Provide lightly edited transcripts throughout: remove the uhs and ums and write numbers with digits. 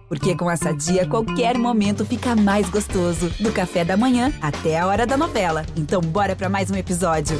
Porque com a Sadia, qualquer momento fica mais gostoso. Do café da manhã até a hora da novela. Então bora pra mais um episódio.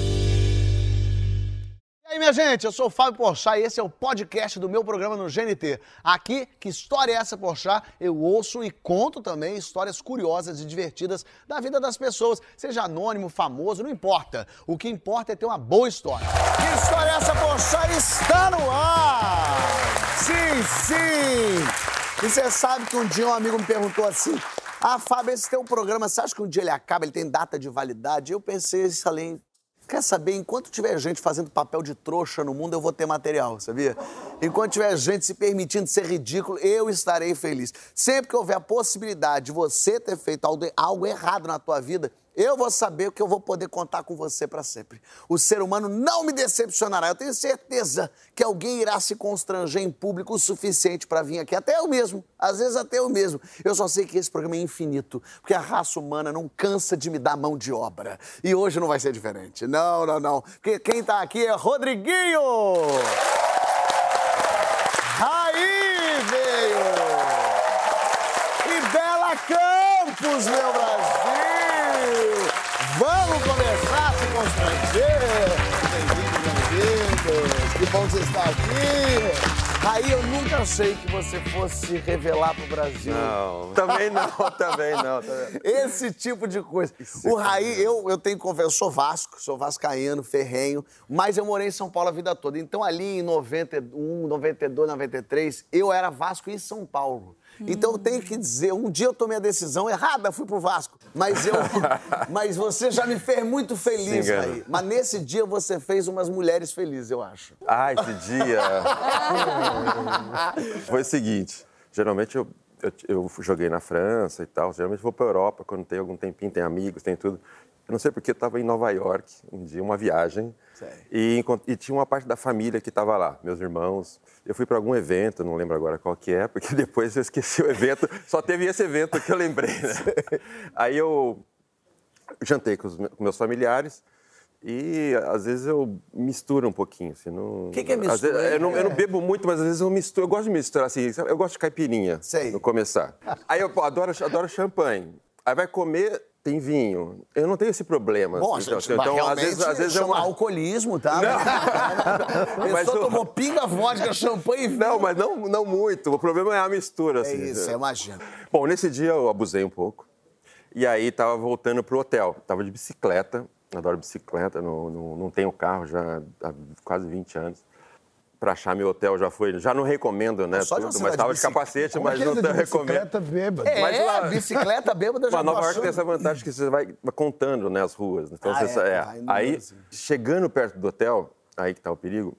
E aí, minha gente, eu sou o Fábio Porchat e esse é o podcast do meu programa no GNT. Aqui, Que História é Essa, Porchat? Eu ouço e conto também histórias curiosas e divertidas da vida das pessoas. Seja anônimo, famoso, não importa. O que importa é ter uma boa história. Que História é Essa, Porchat? Está no ar! Sim, sim! E você sabe que um dia um amigo me perguntou assim: Fábio, esse teu programa, você acha que um dia ele acaba, ele tem data de validade? Eu pensei isso além... Quer saber, enquanto tiver gente fazendo papel de trouxa no mundo, eu vou ter material, sabia? Enquanto tiver gente se permitindo ser ridículo, eu estarei feliz. Sempre que houver a possibilidade de você ter feito algo errado na tua vida, eu vou saber que eu vou poder contar com você para sempre. O ser humano não me decepcionará. Eu tenho certeza que alguém irá se constranger em público o suficiente para vir aqui. Até eu mesmo. Às vezes até eu mesmo. Eu só sei que esse programa é infinito, porque a raça humana não cansa de me dar mão de obra. E hoje não vai ser diferente. Não, não, não. Porque quem tá aqui é Rodriguinho! Aí veio! E Bela Campos, meu Brasil! Vamos começar a se constranger! Bem-vindos! Que bom você estar aqui! Raí, eu nunca achei que você fosse se revelar pro Brasil. Não, também não. Esse tipo de coisa. O Raí, eu tenho que confessar, eu sou Vasco, sou vascaíno, ferrenho, mas eu morei em São Paulo a vida toda. Então ali em 91, 92, 93, eu era Vasco e São Paulo. Então eu tenho que dizer, um dia eu tomei a decisão errada, fui pro Vasco. Mas você já me fez muito feliz, Sim, Raí. Mas nesse dia você fez umas mulheres felizes, eu acho. Ah, esse dia... Foi o seguinte, geralmente eu joguei na França e tal, geralmente vou pra Europa quando tem algum tempinho, tem amigos, tem tudo. Eu não sei porque eu estava em Nova York, um dia, uma viagem, e tinha uma parte da família que estava lá, meus irmãos. Eu fui para algum evento, não lembro agora qual que é, porque depois eu esqueci o evento, só teve esse evento que eu lembrei, né? Aí eu jantei com os meus familiares e às vezes eu misturo um pouquinho. Assim, O que é mistura? Eu não bebo muito, mas às vezes eu misturo. Eu gosto de misturar, assim, eu gosto de caipirinha no começar. Aí eu adoro champanhe. Aí vai comer... Tem vinho. Eu não tenho esse problema. Bom, então, às vezes chama alcoolismo, tá? Não. A pessoa tomou pinga, vodka, champanhe e vinho. Não, mas não muito. O problema é a mistura. Assim, isso, eu imagino. Bom, nesse dia eu abusei um pouco. E aí tava voltando pro hotel. Tava de bicicleta. Adoro bicicleta. Não tenho carro já há quase 20 anos. Pra achar meu hotel já não recomendo, né? Mas tava de capacete, mas não recomendo. Bicicleta bêbada. Bicicleta bêbada já Mas Nova York tem essa vantagem que você vai contando, né, as ruas. Então, Aí, chegando perto do hotel, aí que tá o perigo,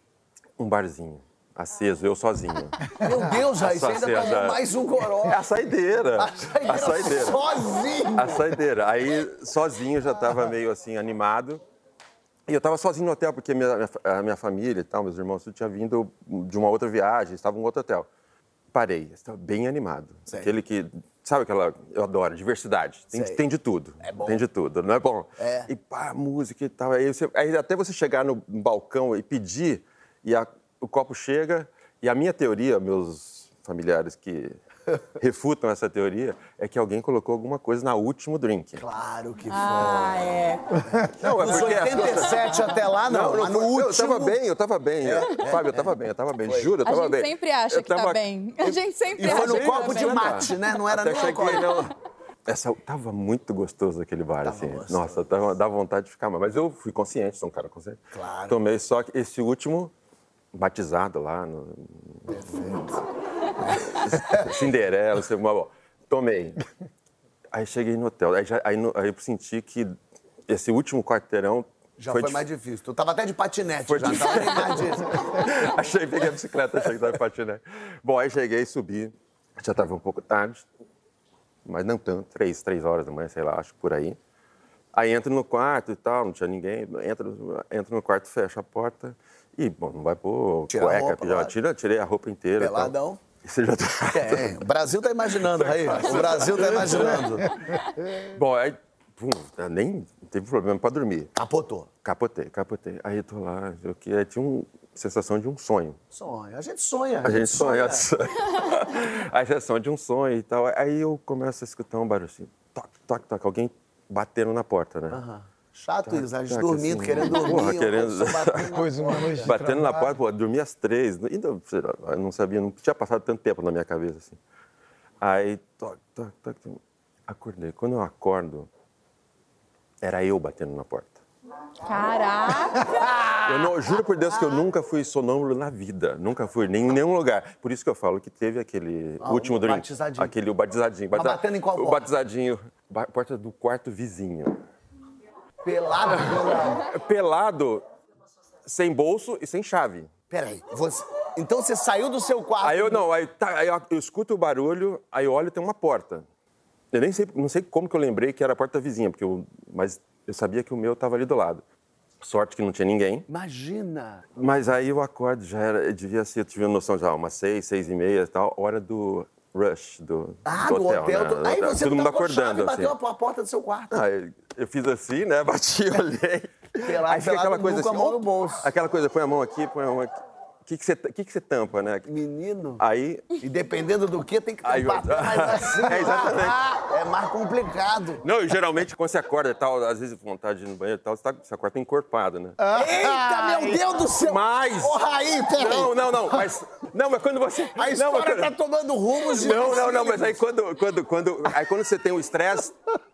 um barzinho aceso, eu sozinho. Meu Deus, aí você ainda tomou mais um goró. É a saideira. A saideira. Sozinho. A saideira. Aí, sozinho, já tava meio assim, animado. E eu estava sozinho no hotel, porque a minha família e tal, meus irmãos, tinha vindo de uma outra viagem, estavam em um outro hotel. Parei, estava bem animado. Sério? Aquele que, sabe aquela, eu adoro, diversidade. Tem de tudo. É bom. Tem de tudo, não é bom? É. E pá, música e tal. Aí até você chegar no balcão e pedir, e o copo chega, e a minha teoria, meus familiares que refutam essa teoria, é que alguém colocou alguma coisa na último drink. Claro que foi. Não, é Dos porque 87 até lá, não. Mas no último... Eu tava bem. Fábio, eu tava bem. Juro, eu tava bem. A gente sempre acha que tá bem. A gente sempre E acha. foi no que copo tá de bem. mate, né? Não era Até nem cheguei, alcoólico. Tava muito gostoso aquele bar, Tava assim. gostoso. Nossa, dá vontade de ficar mais. Mas eu fui consciente, sou um cara consciente. Claro. Tomei só que esse último, batizado lá no... Cinderela, sei lá. Tomei. Aí cheguei no hotel. Aí eu senti que esse último quarteirão... Já foi mais difícil. Tu tava até de patinete, Foi já difícil. tava nem mais disso. Peguei a bicicleta, achei que tava de patinete. Bom, aí cheguei, subi. Já tava um pouco tarde, mas não tanto. 3 horas da manhã, sei lá, acho por aí. Aí entro no quarto e tal, não tinha ninguém. Entro no quarto, fecho a porta. E, bom, não vai pôr cueca, pijama. Tirei a roupa inteira. Peladão. Você já tá... O Brasil tá imaginando, Raí. O Brasil tá imaginando. Bom, aí, nem teve problema pra dormir. Capotou. Capotei. Aí eu tô lá, aí tinha sensação de um sonho. Sonho. A gente sonha. A gente sonha. A sensação de um sonho e tal. Aí eu começo a escutar um barulho assim, toque, toque, toque. Alguém batendo na porta, né? Chato isso, a gente dormindo, assim, querendo dormir. Porra, querendo... Coisa, uma noite de batendo na trabalho. porta, pô, dormi às 3. Ainda, sei lá, eu não sabia, não tinha passado tanto tempo na minha cabeça, assim. Aí, toque, toque, toque. Acordei. Quando eu acordo, era eu batendo na porta. Caraca! Eu juro por Deus que eu nunca fui sonâmbulo na vida. Nunca fui, nem em nenhum lugar. Por isso que eu falo que teve aquele último o drink. batizadinho. Aquele, o batizadinho. Mas batendo em qual porta? O batizadinho. Porta do quarto vizinho. Pelado. Pelado, sem bolso e sem chave. Peraí, então você saiu do seu quarto... Aí eu escuto o barulho, aí eu olho e tem uma porta. Eu nem sei, não sei como que eu lembrei que era a porta vizinha, mas eu sabia que o meu estava ali do lado. Sorte que não tinha ninguém. Imagina! Mas aí eu acordo, devia ser, eu tive noção já, umas 6, 6:30 e tal, hora do rush do hotel. Né? Aí você todo mundo tava com a acordando. chave e bateu assim. a porta do seu quarto. Eu fiz assim, né? Bati, olhei. Aí fica aquela coisa com assim, a mão no bolso. aquela coisa, põe a mão aqui, põe a mão aqui. O que você tampa, né? Menino. Aí... E dependendo do que, tem que Aí tampar eu- mais assim. exatamente. É mais complicado. Não, geralmente quando você acorda e tal, às vezes vontade de ir no banheiro e tal, você acorda encorpado, né? Eita, meu Deus do céu! Mas... Ô, Raí, peraí. Não, mas quando você... A história tá tomando rumos de... Não, mas aí quando você tem o estresse...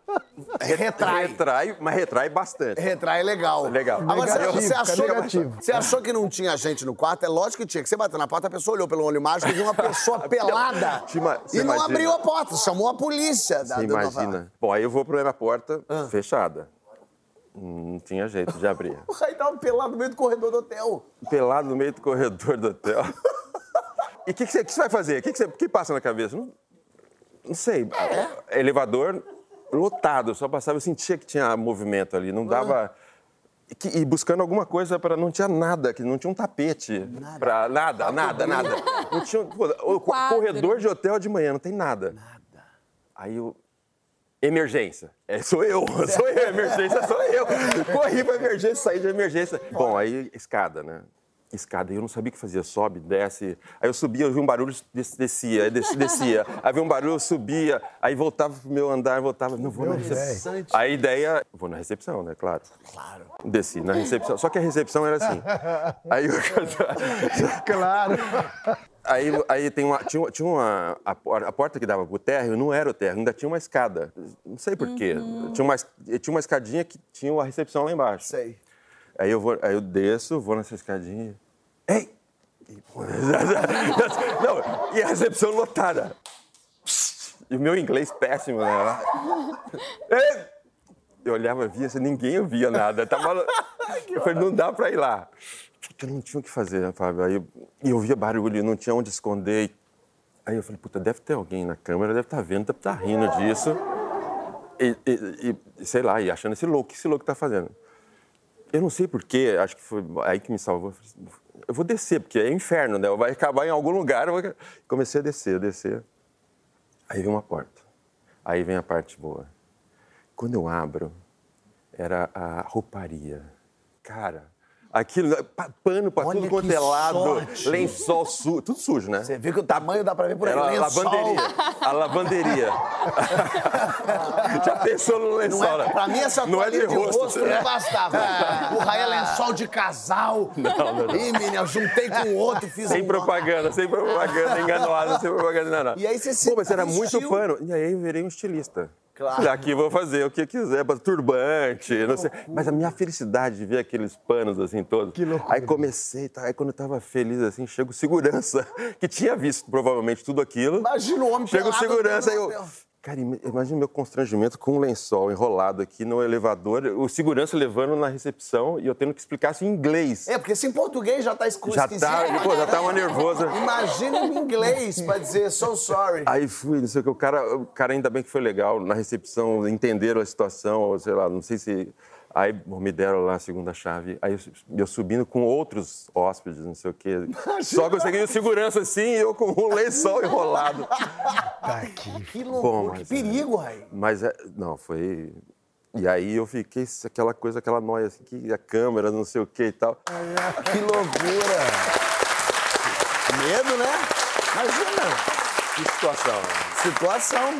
Retrai. Mas retrai bastante. Retrai legal. Legal. Agora, Negativo. você achou que não tinha gente no quarto? É lógico que tinha. Que você bateu na porta, a pessoa olhou pelo olho mágico e viu uma pessoa pelada. Você E não imagina. abriu a porta, chamou a polícia. Você imagina. Bom, aí eu vou pra minha porta fechada. Não tinha jeito de abrir. O Raí tava pelado no meio do corredor do hotel. Pelado no meio do corredor do hotel. E o que você vai fazer? O que passa na cabeça? Não sei. Elevador lotado, só passava, eu sentia que tinha movimento ali, não dava... E buscando alguma coisa para... Não tinha nada, que não tinha um tapete. Nada. Não tinha... O corredor de hotel de manhã, não tem nada. Aí eu... Emergência. Sou eu. Emergência sou eu. Corri pra emergência, saí de emergência. Bom, aí escada, né? Escada, e eu não sabia o que fazia, sobe, desce. Aí eu subia, eu vi um barulho, descia, aí descia. Aí vi um barulho, eu subia, aí voltava pro meu andar, voltava, não vou na recepção. Aí a ideia, vou na recepção, né, claro. Desci na recepção, só que a recepção era assim. Aí eu... Claro. Aí tinha a porta que dava pro térreo, não era o térreo, ainda tinha uma escada. Não sei por quê. Tinha uma escadinha que tinha a recepção lá embaixo. Sei. Aí eu desço, vou nessa escadinha. Ei! Não, e a recepção lotada. E o meu inglês péssimo, né? Ei! Eu olhava, via, ninguém ouvia nada. Eu falei, não dá pra ir lá. Eu não tinha o que fazer, né, Fábio? Aí eu via barulho, não tinha onde esconder. Aí eu falei, puta, deve ter alguém na câmera, deve estar vendo, deve estar rindo disso. E sei lá, e achando o que esse louco tá fazendo? Eu não sei porquê, acho que foi aí que me salvou. Eu vou descer, porque é inferno, né? Vai acabar em algum lugar. Comecei a descer. Aí vem uma porta. Aí vem a parte boa. Quando eu abro, era a rouparia. Cara, aquilo, pano pra tudo quanto é lado, sorte. lençol sujo, tudo sujo, né? Você viu que o tamanho dá pra ver por aí. Era Lençol. a lavanderia. Já pensou no lençol, né? Pra mim, essa não é de toalha rosto. não bastava. O Raí é lençol de casal. Não. Ih, menina, eu juntei com o outro, fiz Sem um... propaganda, enganoada, sem propaganda, não. E aí você se Pô, mas era muito vestiu. pano. E aí eu virei um estilista. Claro. Daqui vou fazer o que quiser, turbante, não sei. Mas a minha felicidade de ver aqueles panos assim todos. Que loucura. Aí comecei, aí quando eu tava feliz assim, chega o segurança, que tinha visto provavelmente tudo aquilo. Imagina o homem Chega o pelado segurança, aí dentro eu... do hotel. Cara, imagina o meu constrangimento com um lençol enrolado aqui no elevador, o segurança levando na recepção e eu tendo que explicar isso em inglês. É, porque se em português já tá escuro, Já tava nervoso. Imagina em inglês pra dizer so sorry. Aí fui, não sei o que, o cara ainda bem que foi legal, na recepção entenderam a situação, ou sei lá, não sei se... Aí me deram lá a segunda chave, aí eu subindo com outros hóspedes, não sei o quê. Só consegui o segurança assim e eu com um lençol enrolado. Tá aqui. Que loucura, Bom, que mas, perigo, Raí. Mas, não, foi E aí eu fiquei aquela coisa, aquela noia, assim, que a câmera, não sei o que e tal. Que loucura! Medo, né? Imagina! Que situação, né? Situação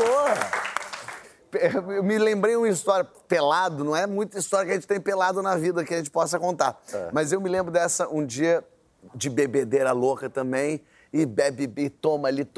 boa! Eu me lembrei uma história, pelado, não é muita história que a gente tem pelado na vida que a gente possa contar. Mas eu me lembro dessa, um dia de bebedeira louca também, e bebe, toma ali,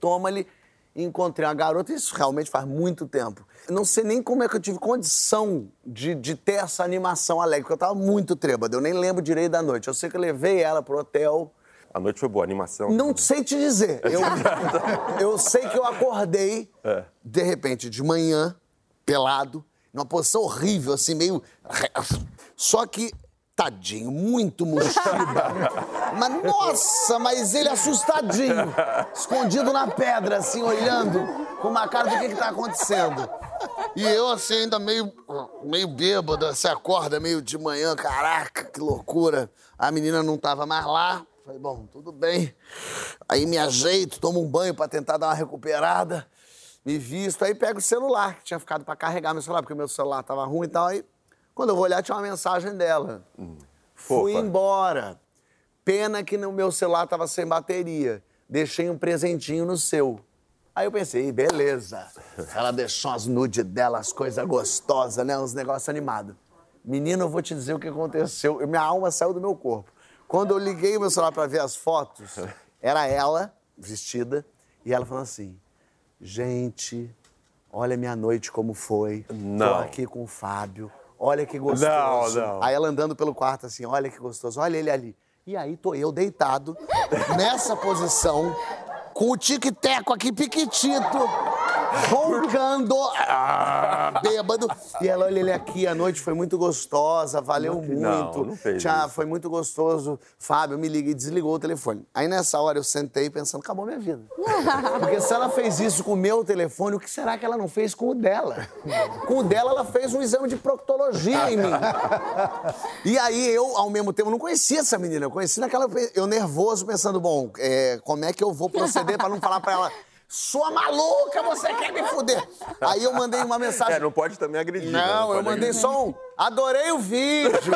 e encontrei uma garota, isso realmente faz muito tempo. Não sei nem como é que eu tive condição de ter essa animação alegre, porque eu tava muito trêbado, eu nem lembro direito da noite. Eu sei que eu levei ela pro hotel. A noite foi boa, a animação? Não sei te dizer. Eu sei que eu acordei, de repente, de manhã, pelado, numa posição horrível, assim, meio... Só que, tadinho, muito mochiba. Mas, nossa, mas ele assustadinho, escondido na pedra, assim, olhando, com uma cara do que tá acontecendo. E eu, assim, ainda meio bêbado, você acorda meio de manhã, caraca, que loucura. A menina não tava mais lá. Falei, bom, tudo bem. Aí me ajeito, tomo um banho pra tentar dar uma recuperada, me visto, aí pego o celular, que tinha ficado pra carregar meu celular, porque meu celular tava ruim e tal. Aí, quando eu vou olhar, tinha uma mensagem dela. Fui embora. Pena que no meu celular tava sem bateria. Deixei um presentinho no seu. Aí eu pensei, beleza. Ela deixou as nudes dela, as coisas gostosas, né? Uns negócios animados. Menino, eu vou te dizer o que aconteceu. Minha alma saiu do meu corpo. Quando eu liguei o meu celular pra ver as fotos, era ela, vestida, e ela falando assim, gente, olha minha noite como foi. Não. Tô aqui com o Fábio, olha que gostoso. Não. Aí ela andando pelo quarto assim, olha que gostoso, olha ele ali. E aí tô eu deitado, nessa posição, com o tique-teco aqui piquitito, roncando, bêbado. E ela, olha ele aqui, a noite foi muito gostosa, valeu muito. Não fez isso. Foi muito gostoso. Fábio, me liga, e desligou o telefone. Aí nessa hora eu sentei pensando, acabou minha vida. Porque se ela fez isso com o meu telefone, o que será que ela não fez com o dela? Com o dela, ela fez um exame de proctologia em mim. E aí eu, ao mesmo tempo, não conhecia essa menina. Eu conheci naquela... Eu nervoso, pensando, bom, como é que eu vou proceder pra não falar pra ela... Sua maluca, você quer me fuder? Aí eu mandei uma mensagem... não pode também agredir. Não, eu mandei só um... Adorei o vídeo!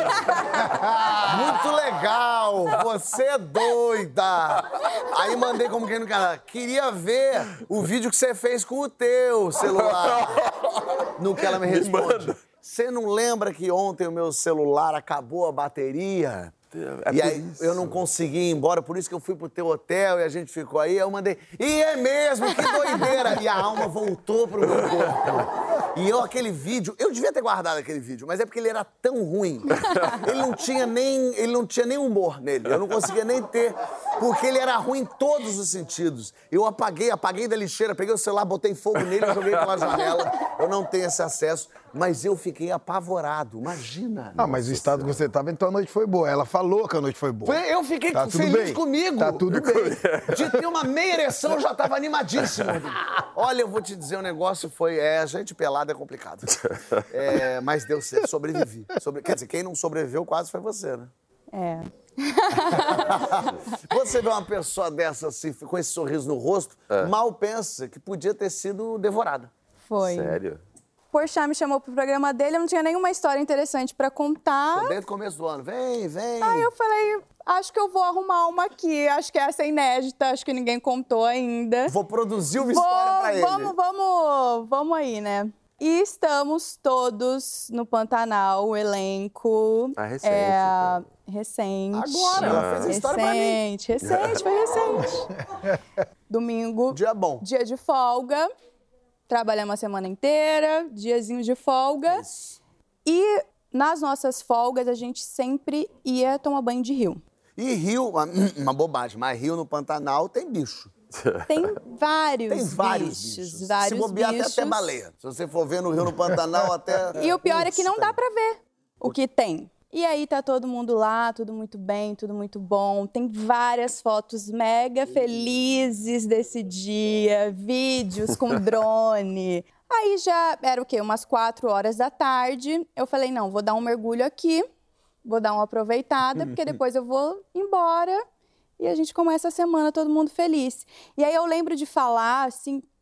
Muito legal! Você é doida! Aí mandei como quem não quer. Queria ver o vídeo que você fez com o teu celular. No que ela me responde. Você não lembra que ontem o meu celular acabou a bateria? E aí eu não consegui ir embora, por isso que eu fui pro teu hotel e a gente ficou aí. Eu mandei, e é mesmo, que doideira! E a alma voltou pro meu corpo. E aquele vídeo, eu devia ter guardado aquele vídeo, mas é porque ele era tão ruim. Ele não tinha nem humor nele, eu não conseguia nem ter, porque ele era ruim em todos os sentidos. Eu apaguei da lixeira, peguei o celular, botei fogo nele e joguei pela janela. Eu não tenho esse acesso, mas eu fiquei apavorado, imagina. Ah, mas o estado que você estava, então a noite foi boa. Ela falou que a noite foi boa. Eu fiquei feliz comigo. Tá tudo bem. De ter uma meia ereção, eu já estava animadíssimo. Olha, eu vou te dizer, o negócio foi... gente pelada é complicado. Mas deu certo, sobrevivi. Quer dizer, quem não sobreviveu quase foi você, né? Você vê uma pessoa dessa, assim, com esse sorriso no rosto, mal pensa que podia ter sido devorada. Foi. Sério? Porchat me chamou pro programa dele, eu não tinha nenhuma história interessante pra contar. Desde o começo do ano, vem. Aí eu falei, acho que eu vou arrumar uma aqui, acho que essa é inédita, acho que ninguém contou ainda. Vou produzir uma história pra ele. Vamos aí, né? E estamos todos no Pantanal, o elenco. Recente. Recente. Agora, ela fez a história pra mim. Foi recente. Domingo. Dia bom. Dia de folga. Trabalhamos a semana inteira, diazinho de folga. Isso. E nas nossas folgas a gente sempre ia tomar banho de rio. E rio, uma bobagem, mas rio no Pantanal tem bicho. Tem vários bichos. Vários Se bobear bichos. até baleia. Se você for ver no rio no Pantanal, até... E o pior é que não dá pra ver o que tem. E aí tá todo mundo lá, tudo muito bem, tudo muito bom. Tem várias fotos mega felizes desse dia, vídeos com drone. Aí já era o quê? Umas 4 horas da tarde. Eu falei, não, vou dar um mergulho aqui, vou dar uma aproveitada, porque depois eu vou embora e a gente começa a semana todo mundo feliz. E aí eu lembro de falar, assim,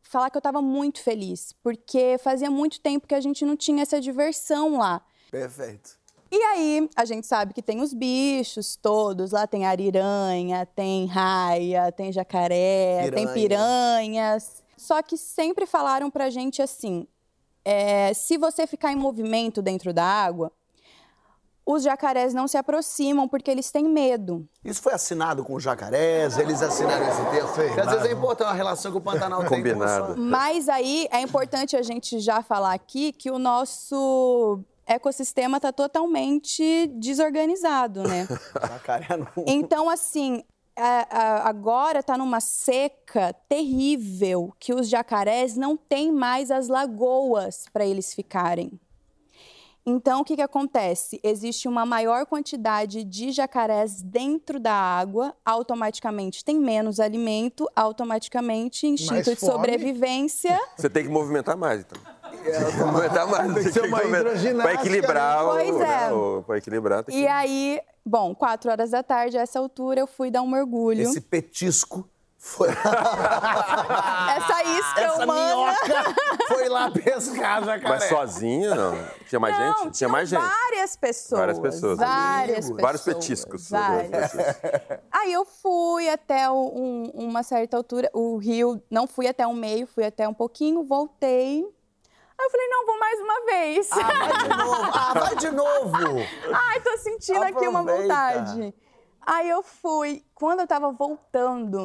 falar que eu estava muito feliz, porque fazia muito tempo que a gente não tinha essa diversão lá. Perfeito. E aí, a gente sabe que tem os bichos todos, lá tem ariranha, tem raia, tem jacaré, tem piranhas. Só que sempre falaram pra gente assim, se você ficar em movimento dentro da água, os jacarés não se aproximam porque eles têm medo. Isso foi assinado com os jacarés? Eles assinaram esse texto? Porque às vezes é importante a relação que o Pantanal tem com o... Mas aí é importante a gente já falar aqui que o nosso ecossistema está totalmente desorganizado, né? Jacaré não... Então, assim, agora está numa seca terrível que os jacarés não têm mais as lagoas para eles ficarem. Então, o que acontece? Existe uma maior quantidade de jacarés dentro da água, automaticamente tem menos alimento, automaticamente instinto de sobrevivência. Você tem que movimentar mais, então. Movimentar mais. Tem que ser uma hidroginástica. Para equilibrar. Pois é. Para equilibrar. E aí, bom, 4 horas da tarde, a essa altura, eu fui dar um mergulho. Esse petisco foi... Essa isca humana. Minhoca foi lá pescar jacaré. Mas sozinho, não? Tinha mais gente? Não, tinha mais gente. Várias pessoas. Várias pessoas. Vários petiscos. Várias. Aí eu fui até uma certa altura, o rio, não fui até o meio, fui até um pouquinho, voltei. Aí eu falei, não, vou mais uma vez. Vai de novo. Ai, tô sentindo aqui uma vontade. Aí eu fui. Quando eu tava voltando,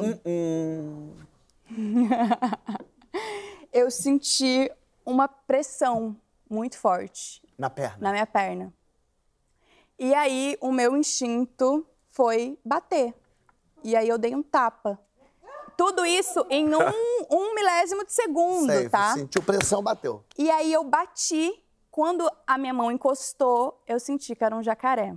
eu senti uma pressão muito forte. Na perna? Na minha perna. E aí, o meu instinto foi bater. E aí, eu dei um tapa. Tudo isso em um milésimo de segundo, tá? Sentiu pressão, bateu. E aí, eu bati. Quando a minha mão encostou, eu senti que era um jacaré.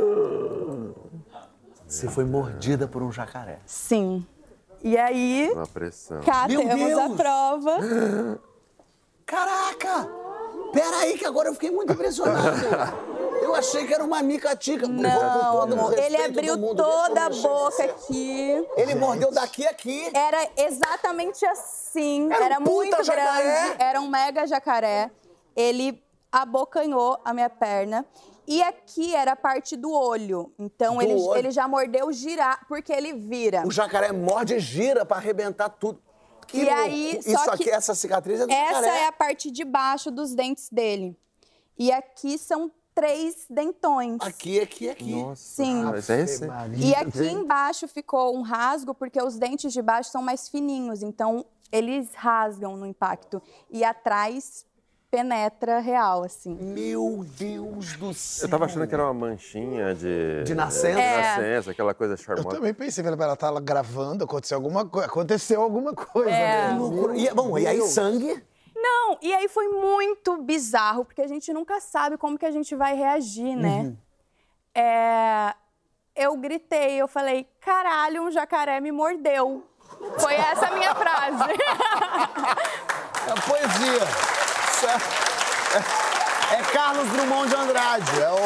Você foi mordida por um jacaré? Sim. E aí, uma pressão. Cá temos a prova. Caraca! Peraí, que agora eu fiquei muito impressionado. Eu achei que era uma micatica. Não, ele abriu toda a boca aqui. Ele mordeu daqui a aqui. Era exatamente assim. Era muito grande. Era um mega jacaré. Ele abocanhou a minha perna. E aqui era a parte do olho. Então, ele já mordeu girar, porque ele vira. O jacaré morde e gira pra arrebentar tudo. E aí, isso aqui, essa cicatriz é do jacaré. Essa é a parte de baixo dos dentes dele. E aqui são 3 dentões. Aqui. Nossa. Sim. E aqui embaixo ficou um rasgo, porque os dentes de baixo são mais fininhos. Então, eles rasgam no impacto. E atrás penetra real, assim. Meu Deus do céu. Eu tava achando que era uma manchinha de nascença. De nascença, aquela coisa charmosa. Eu também pensei, ela tava gravando, aconteceu alguma coisa. E aí sangue? Não, e aí foi muito bizarro, porque a gente nunca sabe como que a gente vai reagir, né? Eu gritei, eu falei, caralho, um jacaré me mordeu. Foi essa a minha frase. É poesia. É Carlos Drummond de Andrade.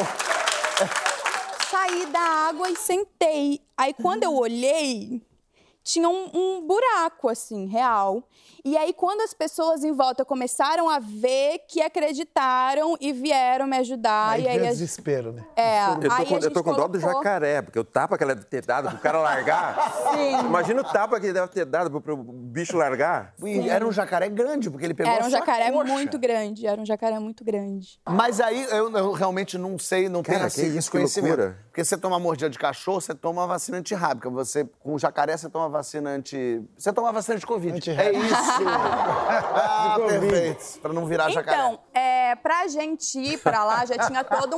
Saí da água e sentei. Aí, quando eu olhei, tinha um buraco, assim, real. E aí, quando as pessoas em volta começaram a ver, que acreditaram e vieram me ajudar. Aí veio desespero, né? Eu tô com dó do jacaré, porque o tapa que ela deve ter dado pro cara largar. Sim. Imagina o tapa que ele deve ter dado pro bicho largar. E era um jacaré grande, porque ele pegou Era um a sua jacaré coxa. muito grande, era um jacaré muito grande. Mas aí, eu realmente não sei, não tenho esse conhecimento. Loucura. Porque você toma mordida de cachorro, você toma uma vacina antirrábica. Você, com jacaré, você toma vacina Você toma vacina de Covid. É isso. Perfeito. Pra não virar jacaré. Então, pra gente ir pra lá, já tinha todo um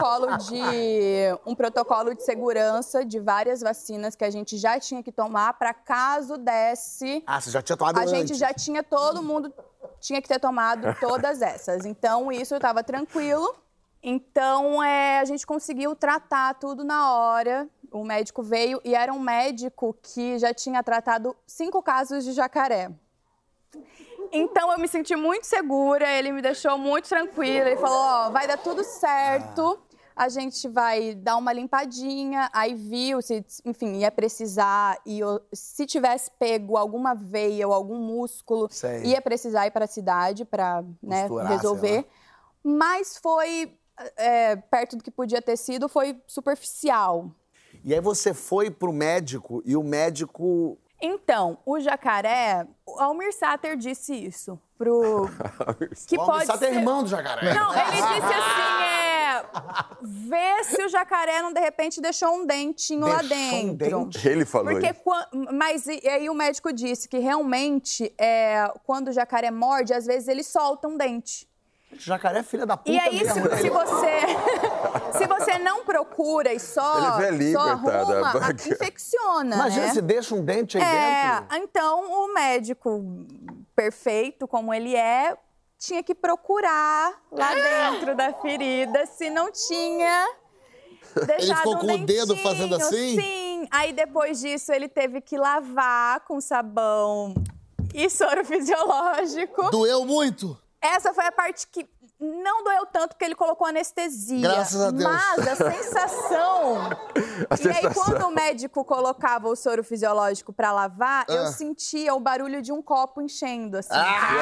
protocolo de segurança de várias vacinas que a gente já tinha que tomar pra caso desse. Você já tinha tomado A antes? gente já tinha, todo mundo tinha que ter tomado todas essas. Então, isso estava tranquilo. Então, a gente conseguiu tratar tudo na hora. O médico veio e era um médico que já tinha tratado 5 casos de jacaré. Então, eu me senti muito segura, ele me deixou muito tranquila. Ele falou, vai dar tudo certo. a gente vai dar uma limpadinha, aí viu se, enfim, ia precisar, se tivesse pego alguma veia ou algum músculo, ia precisar ir para a cidade para, né, resolver. Mas foi, perto do que podia ter sido, foi superficial. E aí você foi pro médico e o médico... Então, o jacaré, o Almir Sater disse isso pro... que o pode Almir Sater ser... é irmão do jacaré. Não, ele disse assim, vê se o jacaré não, de repente, deixou um dentinho lá dentro. Ele falou porque isso. Mas e aí o médico disse que realmente, quando o jacaré morde, às vezes ele solta um dente. Jacaré é filha da puta. E aí, mesmo, se você não procura e só arruma, infecciona, Imagina né? se deixa um dente aí dentro. Então, o médico perfeito, como ele tinha que procurar lá dentro da ferida se não tinha deixado ele ficou com o dedo fazendo assim? Sim. Aí, depois disso, ele teve que lavar com sabão e soro fisiológico. Doeu muito? Essa foi a parte que não doeu tanto, porque ele colocou anestesia. Graças a Deus. Mas a sensação... E aí, quando o médico colocava o soro fisiológico pra lavar, eu sentia o barulho de um copo enchendo, assim.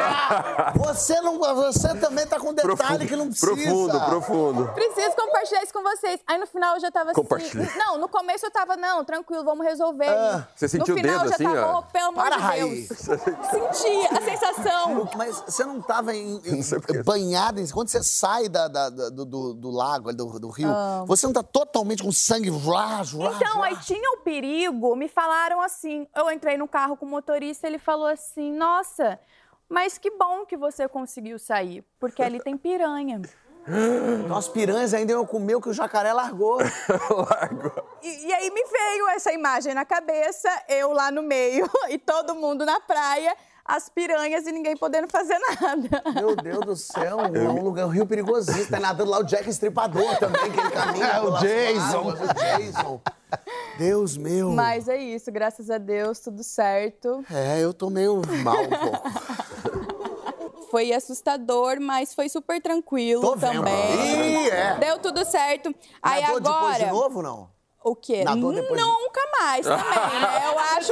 Você também tá com detalhe que não precisa. Profundo. Preciso compartilhar isso com vocês. Aí, no final, eu já tava assim... Não, no começo eu tava, não, tranquilo, vamos resolver. Você sentiu no final, o dedo eu já assim, tava, ó? oh, pelo amor de Deus. Sentia a sensação. Mas você não tava banhada em... Quando você sai do lago, do rio, você não tá totalmente com sangue... Então, aí tinha o perigo, me falaram assim, eu entrei no carro com o motorista, ele falou assim, nossa, mas que bom que você conseguiu sair, porque ali tem piranha. Então as piranhas ainda iam comer o que o jacaré largou. E aí me veio essa imagem na cabeça, eu lá no meio e todo mundo na praia, as piranhas e ninguém podendo fazer nada. Meu Deus do céu, é um lugar, um rio perigosíssimo. Tá nadando lá o Jack Estripador também, que ele caminha. O Jason. Águas, o Jason. Deus meu. Mas é isso, graças a Deus, tudo certo. Eu tô meio mal um pouco. Foi assustador, mas foi super tranquilo Tô vendo. também. Deu tudo certo. Aí Nadou agora... depois de novo, não? O quê? Nunca mais também, né? Eu acho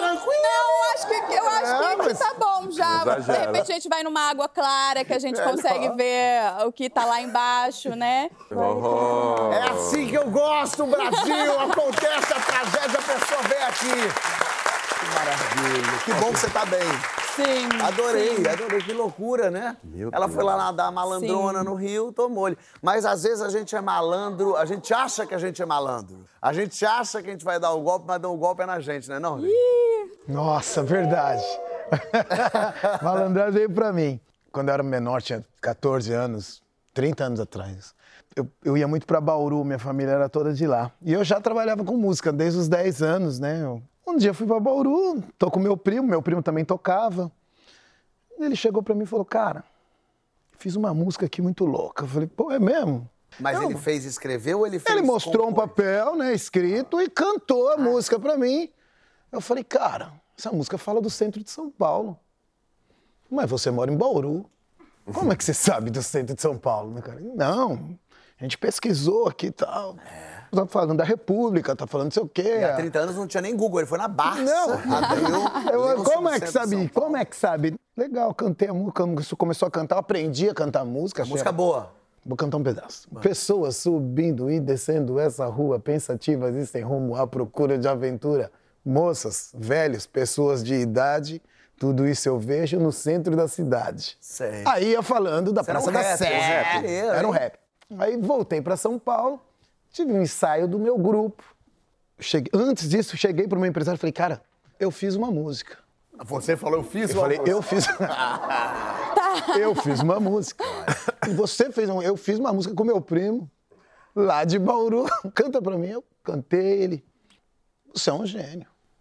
que tá bom já. Exagera. De repente a gente vai numa água clara que a gente consegue ver o que tá lá embaixo, né? É assim que eu gosto, Brasil! Acontece a tragédia, a pessoa vem aqui. Que maravilha. Que bom que você tá bem. Sim. Adorei. Que loucura, né? Ela foi lá nadar malandrona no rio, tomou-lhe. Mas às vezes a gente é malandro, a gente acha que a gente é malandro. A gente acha que a gente vai dar um golpe, mas dar um golpe é na gente, né, não? Nossa, verdade. Malandragem veio pra mim. Quando eu era menor, tinha 14 anos, 30 anos atrás. Eu ia muito pra Bauru, minha família era toda de lá. E eu já trabalhava com música desde os 10 anos, né? Um dia eu fui pra Bauru, tô com meu primo também tocava. Ele chegou pra mim e falou, cara, fiz uma música aqui muito louca. Eu falei, pô, é mesmo? Mas ele fez escrever ou ele fez... Ele mostrou um papel, né, escrito e cantou a música pra mim. Eu falei, cara, essa música fala do centro de São Paulo. Mas você mora em Bauru. Como é que você sabe do centro de São Paulo, né, cara? Não, a gente pesquisou aqui e tal. Tá falando da República, tá falando não sei o quê. E há 30 anos não tinha nem Google, ele foi na Barça. Não. Abriu, como é que sabe? Como é que sabe? Legal, cantei a música, começou a cantar, eu aprendi a cantar música. Música boa. Vou cantar um pedaço. Pessoas subindo e descendo essa rua, pensativas e sem rumo à procura de aventura. Moças, velhos, pessoas de idade, tudo isso eu vejo no centro da cidade. Sei. Aí ia falando da Praça da Sé. Era um rap. Aí voltei para São Paulo, tive um ensaio do meu grupo. Antes disso, cheguei para o meu empresário e falei, cara, eu fiz uma música. Você falou, eu fiz uma música. Eu fiz... Eu fiz uma música. E você fez uma... Eu fiz uma música com meu primo, lá de Bauru. Canta pra mim. Eu cantei ele. Você é um gênio.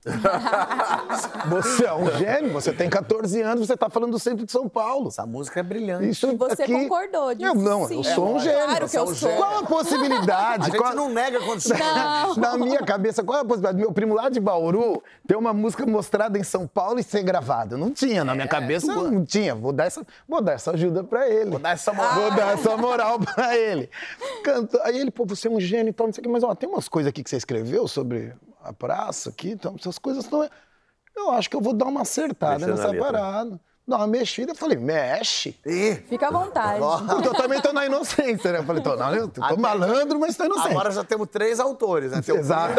Você é um gênio, você tem 14 anos, você tá falando do centro de São Paulo. Essa música é brilhante. Isso E você aqui... concordou disso? Não, Sim. eu sou um gênio. Claro que eu sou. Qual a possibilidade? A gente não nega quando você... Na minha cabeça, qual é a possibilidade? Meu primo lá de Bauru ter uma música mostrada em São Paulo e ser gravada. Não tinha, na minha cabeça não tinha. Vou dar essa ajuda pra ele. Vou dar essa moral. Vou dar essa moral pra ele. Aí ele, pô, você é um gênio e tal, não sei o que. Mas, ó, tem umas coisas aqui que você escreveu sobre a praça aqui, então, essas coisas não... Eu acho que eu vou dar uma acertada nessa parada. Dar uma mexida. Eu falei, mexe. Fica à vontade. Porque eu também tô na inocência, né? Eu falei, tô malandro, mas tô inocente. Agora já temos 3 autores, né?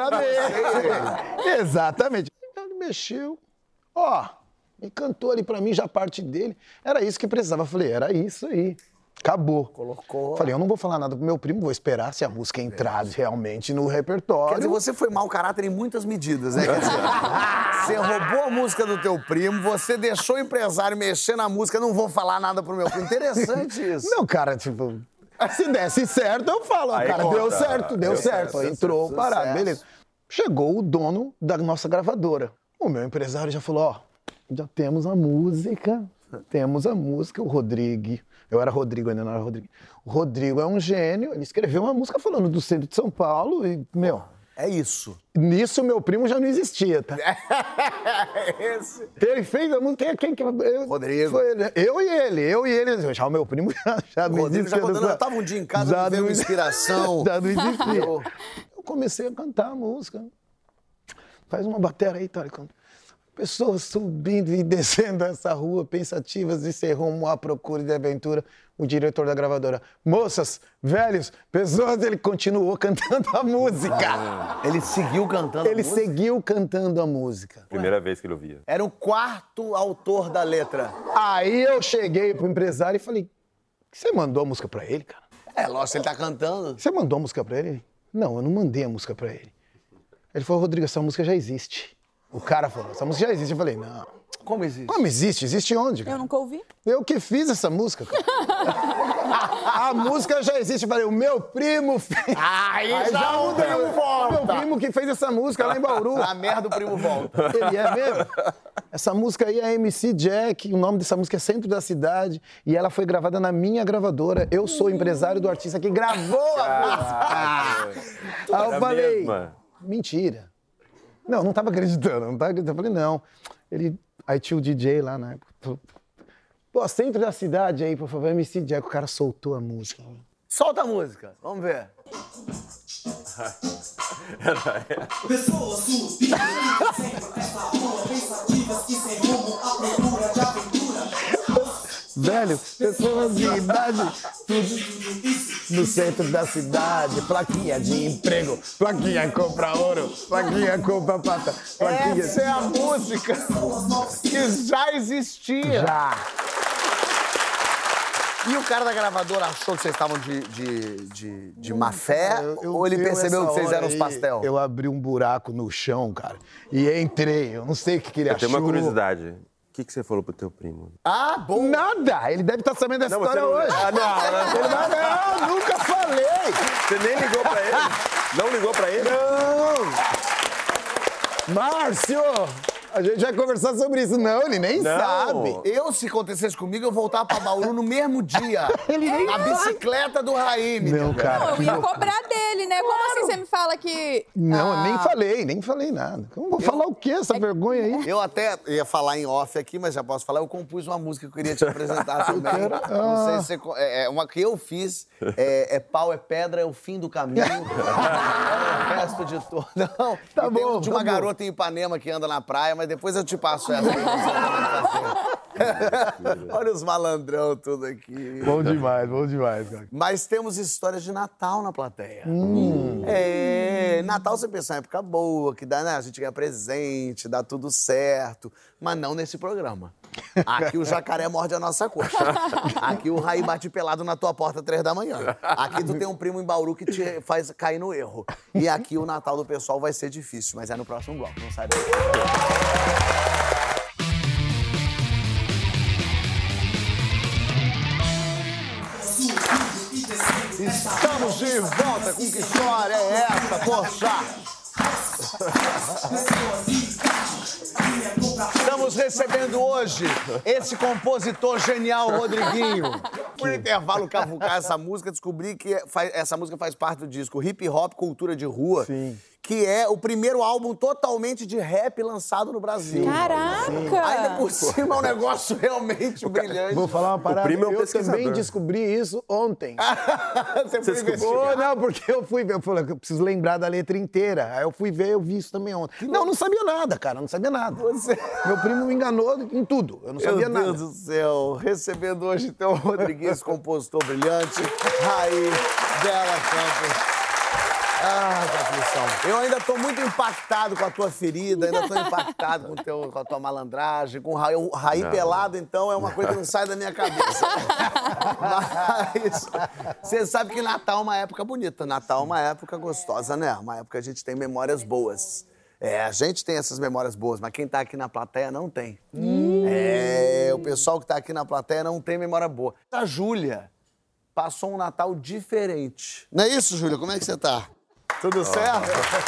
Exatamente. Então ele mexeu. Ó, ele cantou ali pra mim já a parte dele. Era isso que precisava. Eu falei, era isso aí. Acabou. Colocou. Falei, eu não vou falar nada pro meu primo, vou esperar se a música entrar realmente no repertório. Quer dizer, você foi mau caráter em muitas medidas, né? Quer dizer, você roubou a música do teu primo, você deixou o empresário mexer na música, não vou falar nada pro meu primo. Interessante isso. Não, cara, tipo, se desse certo, eu falo. Aí cara, conta. deu certo. Entrou, parado, beleza. Chegou o dono da nossa gravadora. O meu empresário já falou, ó, já temos a música, o Rodrigo. Eu era Rodrigo, ainda não era Rodrigo. O Rodrigo é um gênio, ele escreveu uma música falando do centro de São Paulo e, meu... É isso. Nisso, meu primo já não existia, tá? Esse. Ele fez a música... Quem Rodrigo. Foi ele. Eu e ele. Já o meu primo já não Rodrigo existia. já quando eu tava um dia em casa, me veio uma inspiração. Já não existia. Eu comecei a cantar a música. Faz uma bateria aí, tá? Pessoas subindo e descendo essa rua, pensativas, e sem rumo à procura de aventura. O diretor da gravadora. Moças, velhos, pessoas, ele continuou cantando a música. Ele seguiu cantando Ele seguiu cantando a música. Primeira vez que ele ouvia. Era o 4º autor da letra. Aí eu cheguei pro empresário e falei, você mandou a música pra ele, cara? É, lógico, ele tá cantando. Você mandou a música pra ele? Não, eu não mandei a música pra ele. Ele falou, Rodrigo, essa música já existe. O cara falou, essa música já existe. Eu falei, não. Como existe? Como existe? Existe onde, cara? Eu nunca ouvi. Eu que fiz essa música, cara. A música já existe. Eu falei, o meu primo fez. Aí já o primo volta. Meu primo que fez essa música lá em Bauru. A merda, o primo volta. Ele é mesmo? Essa música aí é MC Jack, o nome dessa música é Centro da Cidade, e ela foi gravada na minha gravadora. Eu sou empresário do artista que gravou a música. Aí eu falei, mentira. Não tava acreditando, Eu falei, não. Aí tinha o DJ lá na época. Falou, pô, Centro da Cidade aí, por favor, MC Jack. O cara soltou a música. Solta a música, vamos ver. Pessoas subindo essa rua, pensativas que sem rumo à procura de aventura. Velho, pessoas de idade, tudo no centro da cidade, plaquinha de emprego, plaquinha compra ouro, plaquinha compra prata, plaquinha... Essa é a música que já existia. Já. E o cara da gravadora achou que vocês estavam de má fé? Ou ele percebeu que vocês eram os pastel? Eu abri um buraco no chão, cara, e entrei. Eu não sei o que ele Eu achou. tenho uma curiosidade. O que você falou pro teu primo? Ah, bom. Nada! Ele deve estar sabendo dessa história hoje. Ele vai... Não, nunca falei! Você nem ligou pra ele? Não ligou pra ele? Não! Márcio! A gente vai conversar sobre isso. Não, ele nem sabe. Se acontecesse comigo, eu voltava pra Bauru no mesmo dia. Ele nem A bicicleta do Raíme. Não, cara. Não, eu ia cobrar dele, né? Como assim você me fala que... Não, eu nem falei nada. Eu vou falar o quê, essa vergonha aí? Eu até ia falar em off aqui, mas já posso falar. Eu compus uma música que eu queria te apresentar também. Não sei se você... É uma que eu fiz. É Pau é Pedra, é o fim do caminho. É o resto de tudo. Não, Tá bom, de uma tá bom. garota em Ipanema que anda na praia, mas depois eu te passo essa aí. Olha os malandrão tudo aqui. Bom demais, cara. Mas temos histórias de Natal na plateia. Natal você pensa, é uma época boa, que dá, né? A gente ganha presente, dá tudo certo. Mas não nesse programa. Aqui o jacaré morde a nossa coxa. Aqui o Raí bate pelado na tua porta 3 da manhã. Aqui tu tem um primo em Bauru que te faz cair no erro. E aqui o Natal do pessoal vai ser difícil, mas é no próximo bloco, não sai daí. Estamos de volta com Que História é Essa, poxa? Estamos recebendo hoje esse compositor genial, Rodriguinho. Por intervalo cavucar essa música, descobri que essa música faz parte do disco Hip Hop Cultura de Rua. Sim. Que é o primeiro álbum totalmente de rap lançado no Brasil. Caraca! Ainda por cima é um negócio realmente brilhante. Vou falar uma parada, primo é um eu pesquisador. também descobri isso ontem. Você foi descobriu? investigar? Não, porque eu fui ver, eu falei, eu preciso lembrar da letra inteira. Aí eu fui ver, eu vi isso também ontem. Não sabia nada, cara, não sabia nada. Meu primo me enganou em tudo, eu não sabia nada. Meu Deus do céu. Recebendo hoje, então, o Rodriguinho, compositor brilhante, Raí, Bela Campos. Ah, que aflição. Eu ainda tô muito impactado com a tua ferida, ainda tô impactado com a tua malandragem, com o Raí pelado, então, é uma coisa que não sai da minha cabeça. Mas você sabe que Natal é uma época bonita, Natal é uma época gostosa, né? Uma época que a gente tem memórias boas. A gente tem essas memórias boas, mas quem tá aqui na plateia não tem. O pessoal que tá aqui na plateia não tem memória boa. A Júlia passou um Natal diferente. Não é isso, Júlia? Como é que você tá? Tudo certo?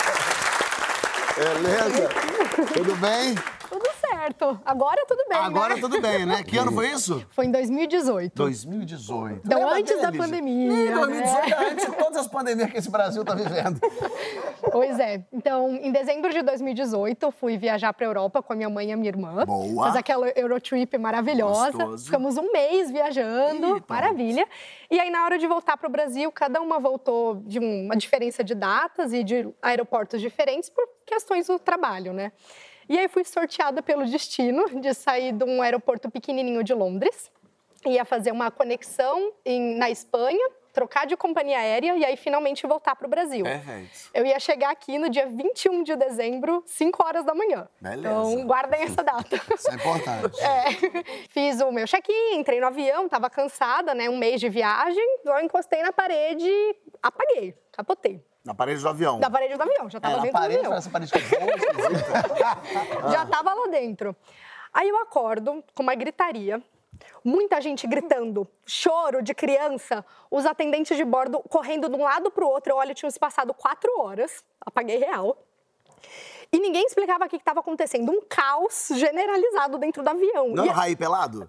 Beleza? Tudo bem? Tudo certo. Agora tudo bem, Agora né? tudo bem, né? Que ano foi isso? Foi em 2018. 2018. Então, Lembra antes da deles? pandemia, 2018 né? é antes de todas as pandemias que esse Brasil tá vivendo. Pois é. Então, em dezembro de 2018, eu fui viajar pra Europa com a minha mãe e a minha irmã. Boa. Fiz aquela Eurotrip maravilhosa. Gostoso. Ficamos um mês viajando. Eita. Maravilha. E aí, na hora de voltar pro Brasil, cada uma voltou de uma diferença de datas e de aeroportos diferentes por questões do trabalho, né? E aí, fui sorteada pelo destino de sair de um aeroporto pequenininho de Londres. Ia fazer uma conexão na Espanha, trocar de companhia aérea e aí finalmente voltar para o Brasil. Perfeito. Eu ia chegar aqui no dia 21 de dezembro, 5 horas da manhã. Beleza. Então, guardem essa data. Isso é importante. Fiz o meu check-in, entrei no avião, estava cansada, né? Um mês de viagem, eu encostei na parede, apaguei, capotei. Na parede do avião. Na parede do avião, já estava na dentro do parede, avião. essa parede que voa, esquisita. Já estava lá dentro. Aí eu acordo com uma gritaria, muita gente gritando, choro de criança, os atendentes de bordo correndo de um lado para o outro. Eu olho, tinham se passado 4 horas, apaguei real. E ninguém explicava o que estava acontecendo. Um caos generalizado dentro do avião. Não é o Raí pelado?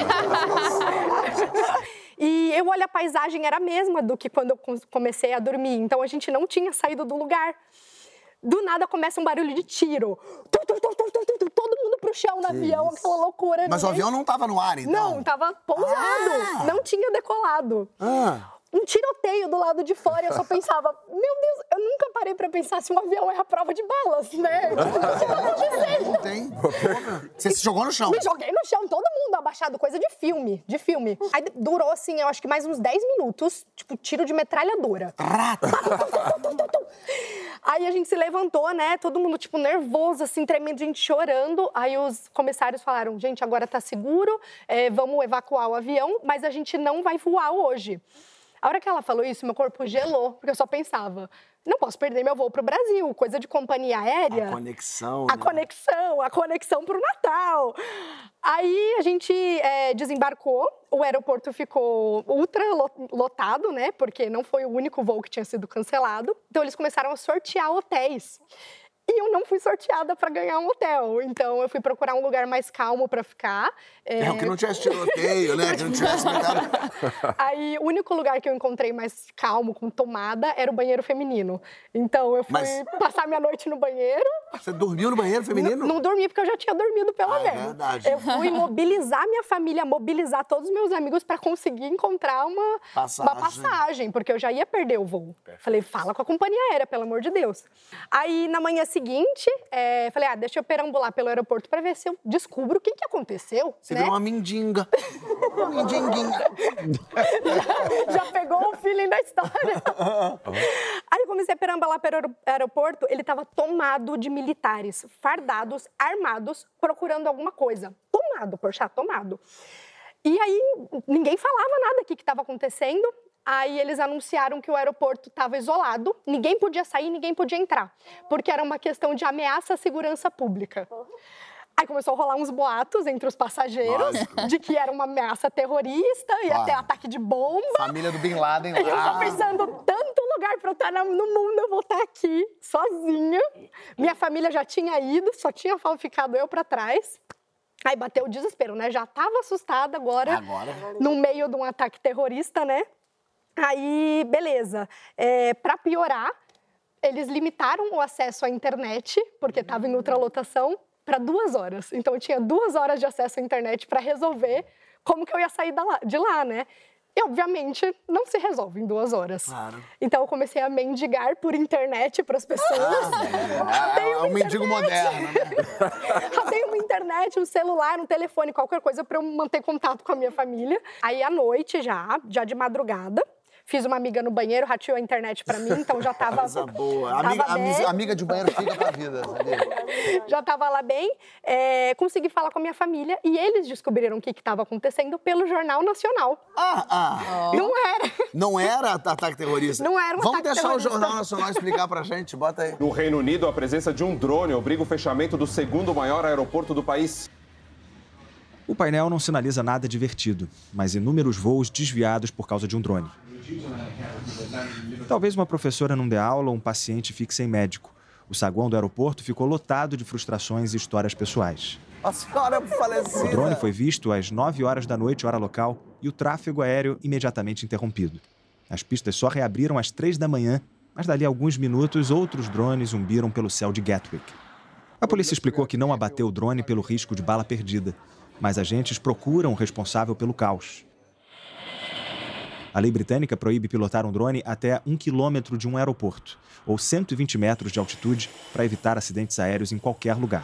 E eu olho, a paisagem era a mesma do que quando eu comecei a dormir. Então, a gente não tinha saído do lugar. Do nada, começa um barulho de tiro. Todo mundo pro chão no avião, aquela loucura. Mas o avião não tava no ar, então? Não, tava pousado. Não tinha decolado. Um tiroteio do lado de fora, eu só pensava, meu Deus, eu nunca parei pra pensar se um avião é a prova de balas, né? Tipo, o que tá acontecendo? Não tem. Você se jogou no chão? Me joguei no chão, todo mundo abaixado, coisa de filme, Aí durou, assim, eu acho que mais uns 10 minutos, tipo, tiro de metralhadora. Aí a gente se levantou, né, todo mundo, tipo, nervoso, assim, tremendo, gente chorando. Aí os comissários falaram, gente, agora tá seguro, vamos evacuar o avião, mas a gente não vai voar hoje. A hora que ela falou isso, meu corpo gelou, porque eu só pensava, não posso perder meu voo pro Brasil, coisa de companhia aérea. A conexão, A conexão pro Natal. Aí a gente desembarcou, o aeroporto ficou ultra lotado, né, porque não foi o único voo que tinha sido cancelado. Então eles começaram a sortear hotéis. E eu não fui sorteada para ganhar um hotel. Então, eu fui procurar um lugar mais calmo para ficar. O que não tivesse tiroteio, né? Que não tivesse metade. Aí, o único lugar que eu encontrei mais calmo, com tomada, era o banheiro feminino. Então, eu fui passar minha noite no banheiro. Você dormiu no banheiro feminino? Não dormi, porque eu já tinha dormido pela É verdade. Eu fui mobilizar minha família, mobilizar todos os meus amigos para conseguir encontrar uma passagem, porque eu já ia perder o voo. Falei, fala com a companhia aérea, pelo amor de Deus. Aí, na manhã seguinte, falei, deixa eu perambular pelo aeroporto para ver se eu descubro o que aconteceu. Você né? virou uma mindinga. Uma mindinguinha. Já pegou o feeling da história. Aí eu comecei a perambular pelo aeroporto, ele estava tomado de militares, fardados, armados, procurando alguma coisa. Tomado, Porchat, tomado. E aí, ninguém falava nada, o que estava acontecendo. Aí eles anunciaram que o aeroporto estava isolado, ninguém podia sair, ninguém podia entrar, porque era uma questão de ameaça à segurança pública. Aí começou a rolar uns boatos entre os passageiros de que era uma ameaça terrorista, ia ter ataque de bomba. Família do Bin Laden lá. Eu tô pensando, tanto lugar pra eu estar no mundo, eu vou estar aqui, sozinha. Minha família já tinha ido, só tinha ficado eu pra trás. Aí bateu o desespero, né? Já tava assustada agora. No meio de um ataque terrorista, né? Aí, beleza. Pra piorar, eles limitaram o acesso à internet, porque tava em ultralotação, para 2 horas. Então, eu tinha 2 horas de acesso à internet para resolver como que eu ia sair de lá, né? E, obviamente, não se resolve em 2 horas. Claro. Então, eu comecei a mendigar por internet para as pessoas. É um mendigo moderno, né? Ratei uma internet, um celular, um telefone, qualquer coisa para eu manter contato com a minha família. Aí, à noite, já de madrugada, fiz uma amiga no banheiro, rateou a internet pra mim, então já tava... Coisa boa. Amiga de banheiro fica pra vida, sabia? Já tava lá bem. Consegui falar com a minha família e eles descobriram o que estava acontecendo pelo Jornal Nacional. Não era. Não era ataque terrorista? Não era um Vamos ataque deixar terrorista. o Jornal Nacional explicar pra gente, bota aí. No Reino Unido, a presença de um drone obriga o fechamento do 2º maior aeroporto do país. O painel não sinaliza nada divertido, mas inúmeros voos desviados por causa de um drone. Talvez uma professora não dê aula ou um paciente fique sem médico. O saguão do aeroporto ficou lotado de frustrações e histórias pessoais. A senhora falecida. O drone foi visto às 9 horas da noite, hora local, e o tráfego aéreo imediatamente interrompido. As pistas só reabriram às 3 da manhã, mas dali a alguns minutos outros drones zumbiram pelo céu de Gatwick. A polícia explicou que não abateu o drone pelo risco de bala perdida, mas agentes procuram o responsável pelo caos. A lei britânica proíbe pilotar um drone até 1 quilômetro de um aeroporto, ou 120 metros de altitude, para evitar acidentes aéreos em qualquer lugar.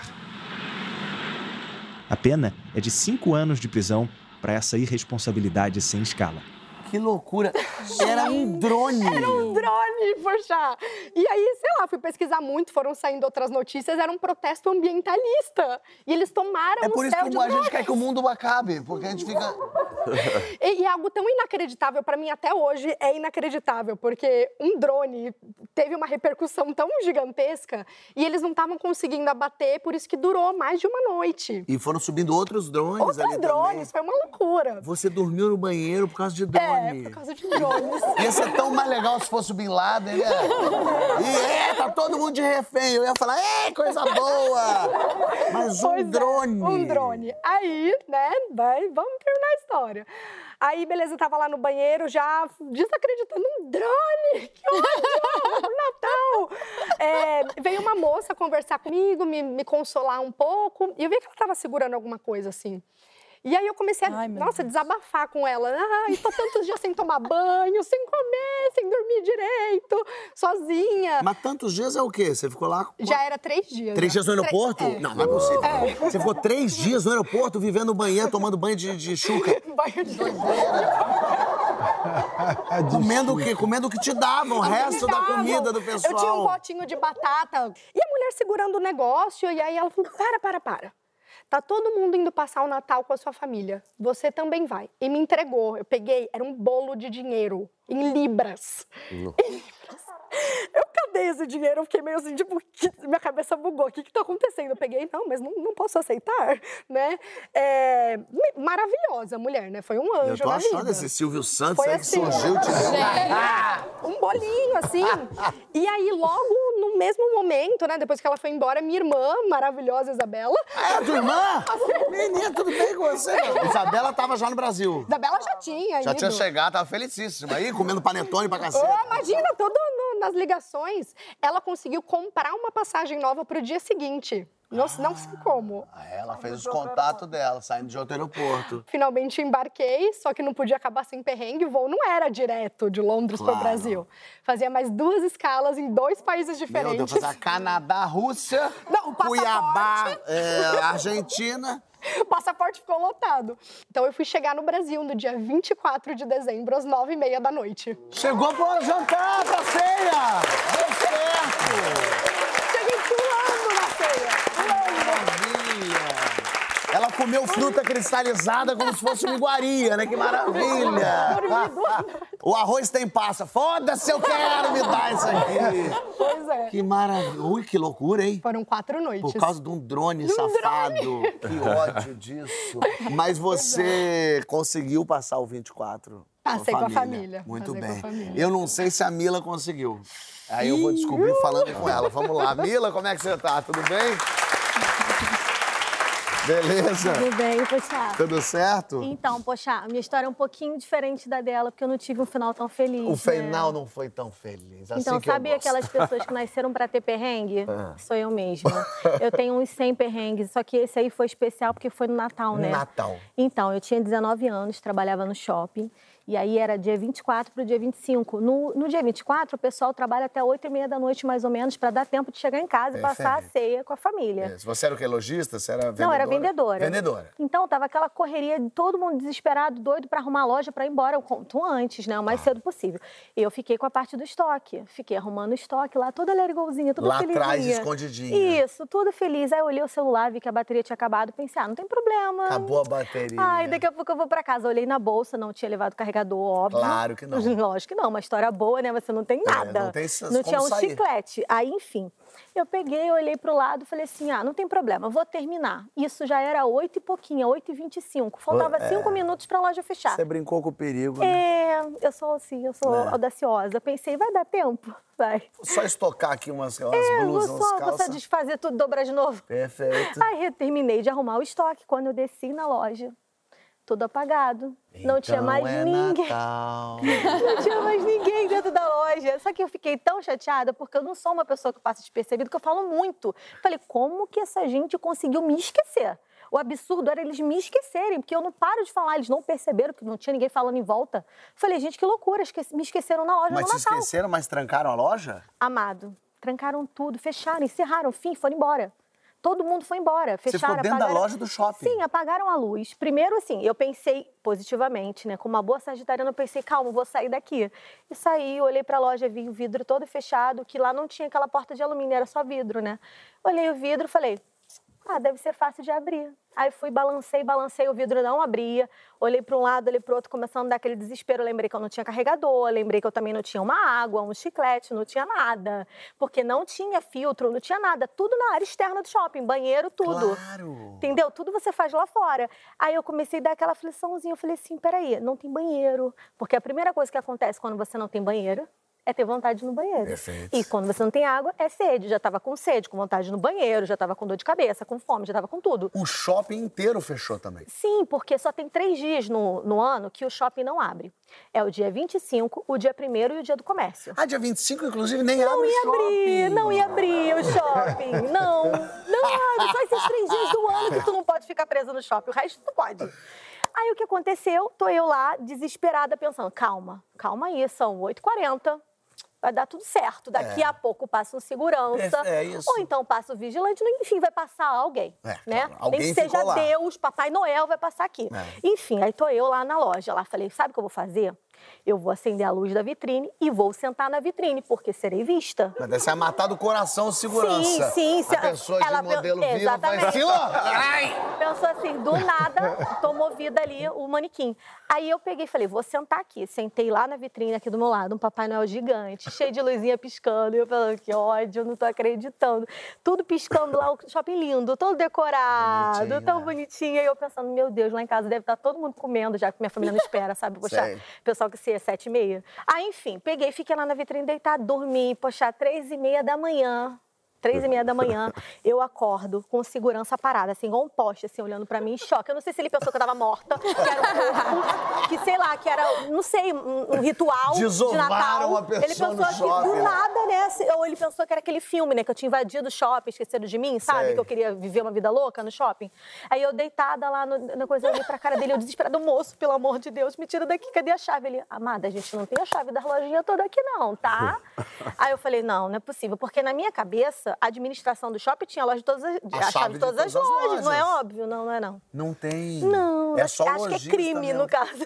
A pena é de 5 anos de prisão para essa irresponsabilidade sem escala. Que loucura! Era um drone! Era um drone, poxa! E aí, sei lá, fui pesquisar muito, foram saindo outras notícias, era um protesto ambientalista. E eles tomaram o céu de É por isso que a gente drone. quer que o mundo acabe, porque a gente fica... E é algo tão inacreditável, pra mim até hoje é inacreditável, porque um drone teve uma repercussão tão gigantesca e eles não estavam conseguindo abater, por isso que durou mais de uma noite. E foram subindo outros drones ali Outros drones, foi uma loucura. Você dormiu no banheiro por causa de drone. Por causa de drones. Ia ser tão mais legal se fosse o Bin Laden, né? E tá todo mundo de refém. Eu ia falar, coisa boa! Mas drone. Um drone. Aí, né, vamos terminar a história. Aí, beleza, eu tava lá no banheiro já desacreditando. Um drone! Que ódio! Natal! Veio uma moça conversar comigo, me consolar um pouco. E eu vi que ela tava segurando alguma coisa, assim. E aí eu comecei a, desabafar com ela. Tô tantos dias sem tomar banho, sem comer, sem dormir direito, sozinha. Mas tantos dias é o quê? Você ficou lá... Já era 3 dias. 3 dias no aeroporto? Não é possível. Você ficou 3 dias no aeroporto, vivendo no banheiro, tomando banho de chuca. Banho de Comendo o quê? Comendo o que te davam, o resto da comida do pessoal. Eu tinha um potinho de batata. E a mulher segurando o negócio, e aí ela falou, para. Tá todo mundo indo passar o Natal com a sua família. Você também vai. E me entregou. Eu peguei, era um bolo de dinheiro em libras. Eu cadê esse dinheiro? Eu fiquei meio assim, tipo, minha cabeça bugou. O que tá acontecendo? Eu peguei, não, mas não posso aceitar, né? Maravilhosa mulher, né? Foi um anjo na vida. Eu tô achando esse Silvio Santos foi aí assim, que surgiu. Um bolinho, assim. E aí, logo no mesmo momento, né? Depois que ela foi embora, minha irmã, maravilhosa Isabela. É a tua irmã? Menina, tudo bem com você? Isabela tava já no Brasil. Isabela já tinha Já ido. tinha chegado, tava felicíssima aí, comendo panetone pra cacete. Imagina, nas ligações, ela conseguiu comprar uma passagem nova pro dia seguinte. Não sei como. Ela fez os contatos dela, saindo de outro aeroporto. Finalmente embarquei, só que não podia acabar sem perrengue. O voo não era direto de Londres para o Brasil. Fazia mais 2 escalas em 2 países diferentes. Meu Deus, fazia Canadá, Rússia, Cuiabá, Argentina. O passaporte ficou lotado. Então eu fui chegar no Brasil no dia 24 de dezembro, às 9h30 da noite. Chegou pro jantar, pra ceia! Deu certo! Cheguei pulando na ceia. Maravilha! Ela comeu fruta cristalizada como se fosse uma iguaria, né? Que maravilha! O arroz tem passa. Foda-se, eu quero me dar isso aqui. Pois é. Que maravilha. Ui, que loucura, hein? Foram 4 noites. Por causa de um drone safado. Que ódio disso. Mas você conseguiu passar o 24? Passei com a família. Muito Passei bem. com a família. Eu não sei se a Mila conseguiu. Aí eu vou descobrir falando com ela. Vamos lá. Mila, como é que você tá? Tudo bem? Beleza? Tudo bem, Poxa. Tudo certo? Então, Poxa, a minha história é um pouquinho diferente da dela, porque eu não tive um final tão feliz. O final não foi tão feliz. Assim Então, que sabe eu gosto. aquelas pessoas que nasceram pra ter perrengue? Sou eu mesma. Eu tenho uns 100 perrengues, só que esse aí foi especial porque foi no Natal, né? Natal. Então, eu tinha 19 anos, trabalhava no shopping. E aí era dia 24 para o dia 25. No dia 24, o pessoal trabalha até 8h30 da noite, mais ou menos, para dar tempo de chegar em casa e passar a ceia com a família. Você era o quê? Lojista? Você era vendedora? Não, era vendedora. Vendedora. Então, tava aquela correria de todo mundo desesperado, doido para arrumar a loja para ir embora. Eu conto antes, né? O mais cedo possível. Eu fiquei com a parte do estoque. Fiquei arrumando o estoque lá, toda lerigolzinha, toda felizinha. Lá atrás, escondidinha. Isso, tudo feliz. Aí eu olhei o celular, vi que a bateria tinha acabado. Pensei, não tem problema. Acabou a bateria. Ai, daqui a pouco eu vou para casa. Olhei na bolsa, não tinha levado carregador, óbvio. Claro que não. Lógico que não, uma história boa, né? Você não tem nada. Não tem não tinha um sair. chiclete. Aí, enfim, eu peguei, olhei pro lado e falei assim, não tem problema, vou terminar. Isso já era 8 e pouquinho, 8h25. Faltava 5 minutos pra loja fechar. Você brincou com o perigo, né? Eu sou assim, eu sou audaciosa. Pensei, vai dar tempo? Vai. Só estocar aqui umas blusas, umas calças. Vou só desfazer tudo, dobrar de novo. Perfeito. Aí eu terminei de arrumar o estoque. Quando eu desci na loja, tudo apagado. Não tinha mais ninguém. Natal. Não tinha mais ninguém dentro da loja. Só que eu fiquei tão chateada, porque eu não sou uma pessoa que passa despercebido, que eu falo muito. Falei, como que essa gente conseguiu me esquecer? O absurdo era eles me esquecerem, porque eu não paro de falar. Eles não perceberam que não tinha ninguém falando em volta. Falei, gente, que loucura, me esqueceram na loja no Natal. Mas te esqueceram, mas trancaram a loja? Amado, trancaram tudo, fecharam, encerraram, fim, foram embora. Todo mundo foi embora, fecharam, Você ficou dentro apagaram... da loja do shopping? Sim, apagaram a luz. Primeiro, assim, eu pensei positivamente, né? Como uma boa sagitariana, eu pensei, calma, vou sair daqui. E saí, olhei pra loja, vi o vidro todo fechado, que lá não tinha aquela porta de alumínio, era só vidro, né? Olhei o vidro e falei, deve ser fácil de abrir. Aí fui, balancei, o vidro não abria. Olhei para um lado, olhei para o outro, começando a dar aquele desespero. Lembrei que eu não tinha carregador, lembrei que eu também não tinha uma água, um chiclete, não tinha nada. Porque não tinha filtro, não tinha nada. Tudo na área externa do shopping, banheiro, tudo. Claro. Entendeu? Tudo você faz lá fora. Aí eu comecei a dar aquela afliçãozinha. Eu falei assim, peraí, não tem banheiro. Porque a primeira coisa que acontece quando você não tem banheiro é ter vontade de ir no banheiro. Perfeito. E quando você não tem água, é sede. Já tava com sede, com vontade de ir no banheiro, já tava com dor de cabeça, com fome, já tava com tudo. O shopping inteiro fechou também? Sim, porque só tem 3 dias no ano que o shopping não abre. É o dia 25, o dia 1º e o dia do comércio. Dia 25, inclusive, nem abre o shopping. Não ia abrir o shopping. Não abre. Só esses 3 dias do ano que tu não pode ficar preso no shopping. O resto tu pode. Aí o que aconteceu? Tô eu lá, desesperada, pensando, calma aí, são 8h40. Vai dar tudo certo. Daqui a pouco passa um segurança. Isso. Ou então passa o vigilante. Enfim, vai passar alguém. Né? Claro. Alguém Nem que seja lá. Deus, Papai Noel vai passar aqui. Enfim, aí tô eu lá na loja. Lá falei, sabe o que eu vou fazer? Eu vou acender a luz da vitrine e vou sentar na vitrine, porque serei vista. Mas você vai matar do coração de segurança. Sim. A pessoa de modelo vivo faz assim, Pensou assim, do nada, tô movida ali o manequim. Aí eu peguei e falei, vou sentar aqui. Sentei lá na vitrine aqui do meu lado, um Papai Noel gigante, cheio de luzinha piscando. E eu falando, que ódio, eu não tô acreditando. Tudo piscando lá, o shopping lindo, todo decorado, tão bonitinho. E eu pensando, meu Deus, lá em casa deve estar todo mundo comendo, já que minha família não espera, sabe? Poxa, pessoal que se é 7h30. Aí, enfim, peguei, fiquei lá na vitrine deitada, dormi, poxa, 3h30 da manhã. 3h30 da manhã, eu acordo com segurança parada, assim, igual um poste, assim, olhando pra mim, em choque. Eu não sei se ele pensou que eu tava morta, que era um corpo, que sei lá, que era, não sei, um ritual de Natal. Uma pessoa ele pensou no assim, shopping, do nada, né? Ou ele pensou que era aquele filme, né? Que eu tinha invadido o shopping, esqueceram de mim, sabe? Que eu queria viver uma vida louca no shopping. Aí eu deitada lá na coisa, eu olhei pra cara dele, eu desesperada, moço, pelo amor de Deus, me tira daqui, cadê a chave? Ele, amada, a gente não tem a chave da lojinha toda aqui não, tá? Aí eu falei, não é possível, porque na minha cabeça, a administração do shopping tinha a chave de todas as lojas. Não é óbvio? Não é não. Não tem? Não. É só acho que é crime, mesmo. No caso.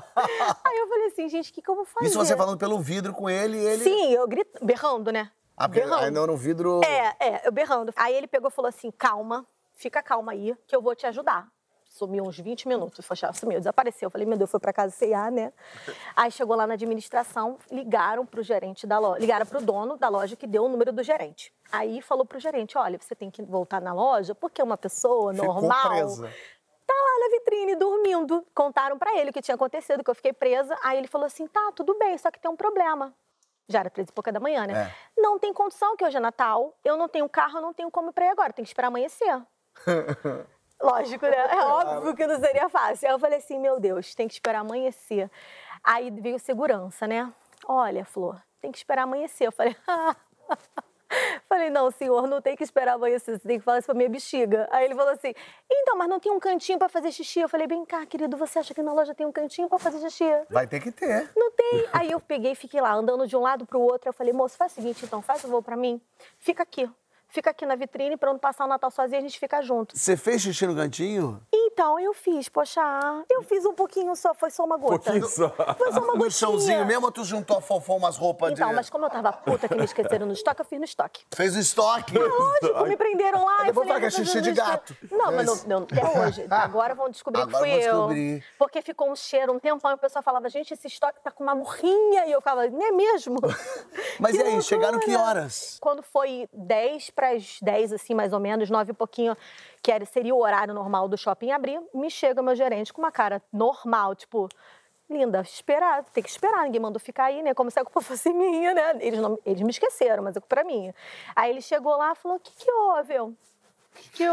Aí eu falei assim, gente, o que eu vou fazer? Isso você falando pelo vidro com ele e ele... Sim, eu grito, berrando, né? Berrando. Ainda no vidro... eu berrando. Aí ele pegou e falou assim, calma, fica calma aí, que eu vou te ajudar. Sumiu uns 20 minutos, sumiu, desapareceu. Eu falei, meu Deus, foi pra casa cear, né? Aí chegou lá na administração, ligaram pro gerente da loja, ligaram pro dono da loja que deu o número do gerente. Aí falou pro gerente, olha, você tem que voltar na loja porque uma pessoa normal... Ficou presa. Tá lá na vitrine, dormindo. Contaram pra ele o que tinha acontecido, que eu fiquei presa. Aí ele falou assim, tá, tudo bem, só que tem um problema. Já era 13 e pouca da manhã, né? Não tem condição, que hoje é Natal, eu não tenho carro, eu não tenho como ir pra aí agora, tem que esperar amanhecer. Lógico, né? É óbvio que não seria fácil. Aí eu falei assim, meu Deus, tem que esperar amanhecer. Aí veio segurança, né? Olha, Flor, tem que esperar amanhecer. Eu falei, falei, não, senhor, não tem que esperar amanhecer, você tem que falar isso pra minha bexiga. Aí ele falou assim, então, mas não tem um cantinho pra fazer xixi? Eu falei, vem cá, querido, você acha que na loja tem um cantinho pra fazer xixi? Vai ter que ter. Não tem. Aí eu peguei e fiquei lá, andando de um lado pro outro. Eu falei, moço, faz o seguinte, então, faz o voo pra mim. Fica aqui na vitrine, pra não passar o Natal sozinha, a gente fica junto. Você fez xixi no cantinho? Então, eu fiz, poxa, eu fiz um pouquinho só, foi só uma gota. Pouquinho só? Foi só uma gotinha. No chãozinho mesmo ou tu juntou a fofão umas roupas Então, mas como eu tava puta que me esqueceram no estoque, eu fiz no estoque. Fez o estoque? Lógico, me prenderam lá. Depois vai que é xixi de gato. Não, mas não, até hoje. Agora vão descobrir que fui eu. Porque ficou um cheiro, um tempão, e o pessoal falava, gente, esse estoque tá com uma morrinha. E eu falava, não é mesmo? Mas e aí, chegaram que horas? Quando foi 10 para as 10, assim, mais ou menos, 9 e pouquinho, que seria o horário normal do shopping abrir, me chega meu gerente com uma cara normal, tipo, linda, esperar, tem que esperar, ninguém mandou ficar aí, né? Como se a culpa fosse minha, né? Eles me esqueceram, mas a culpa era minha. Aí ele chegou lá e falou, o que houve? Eu, que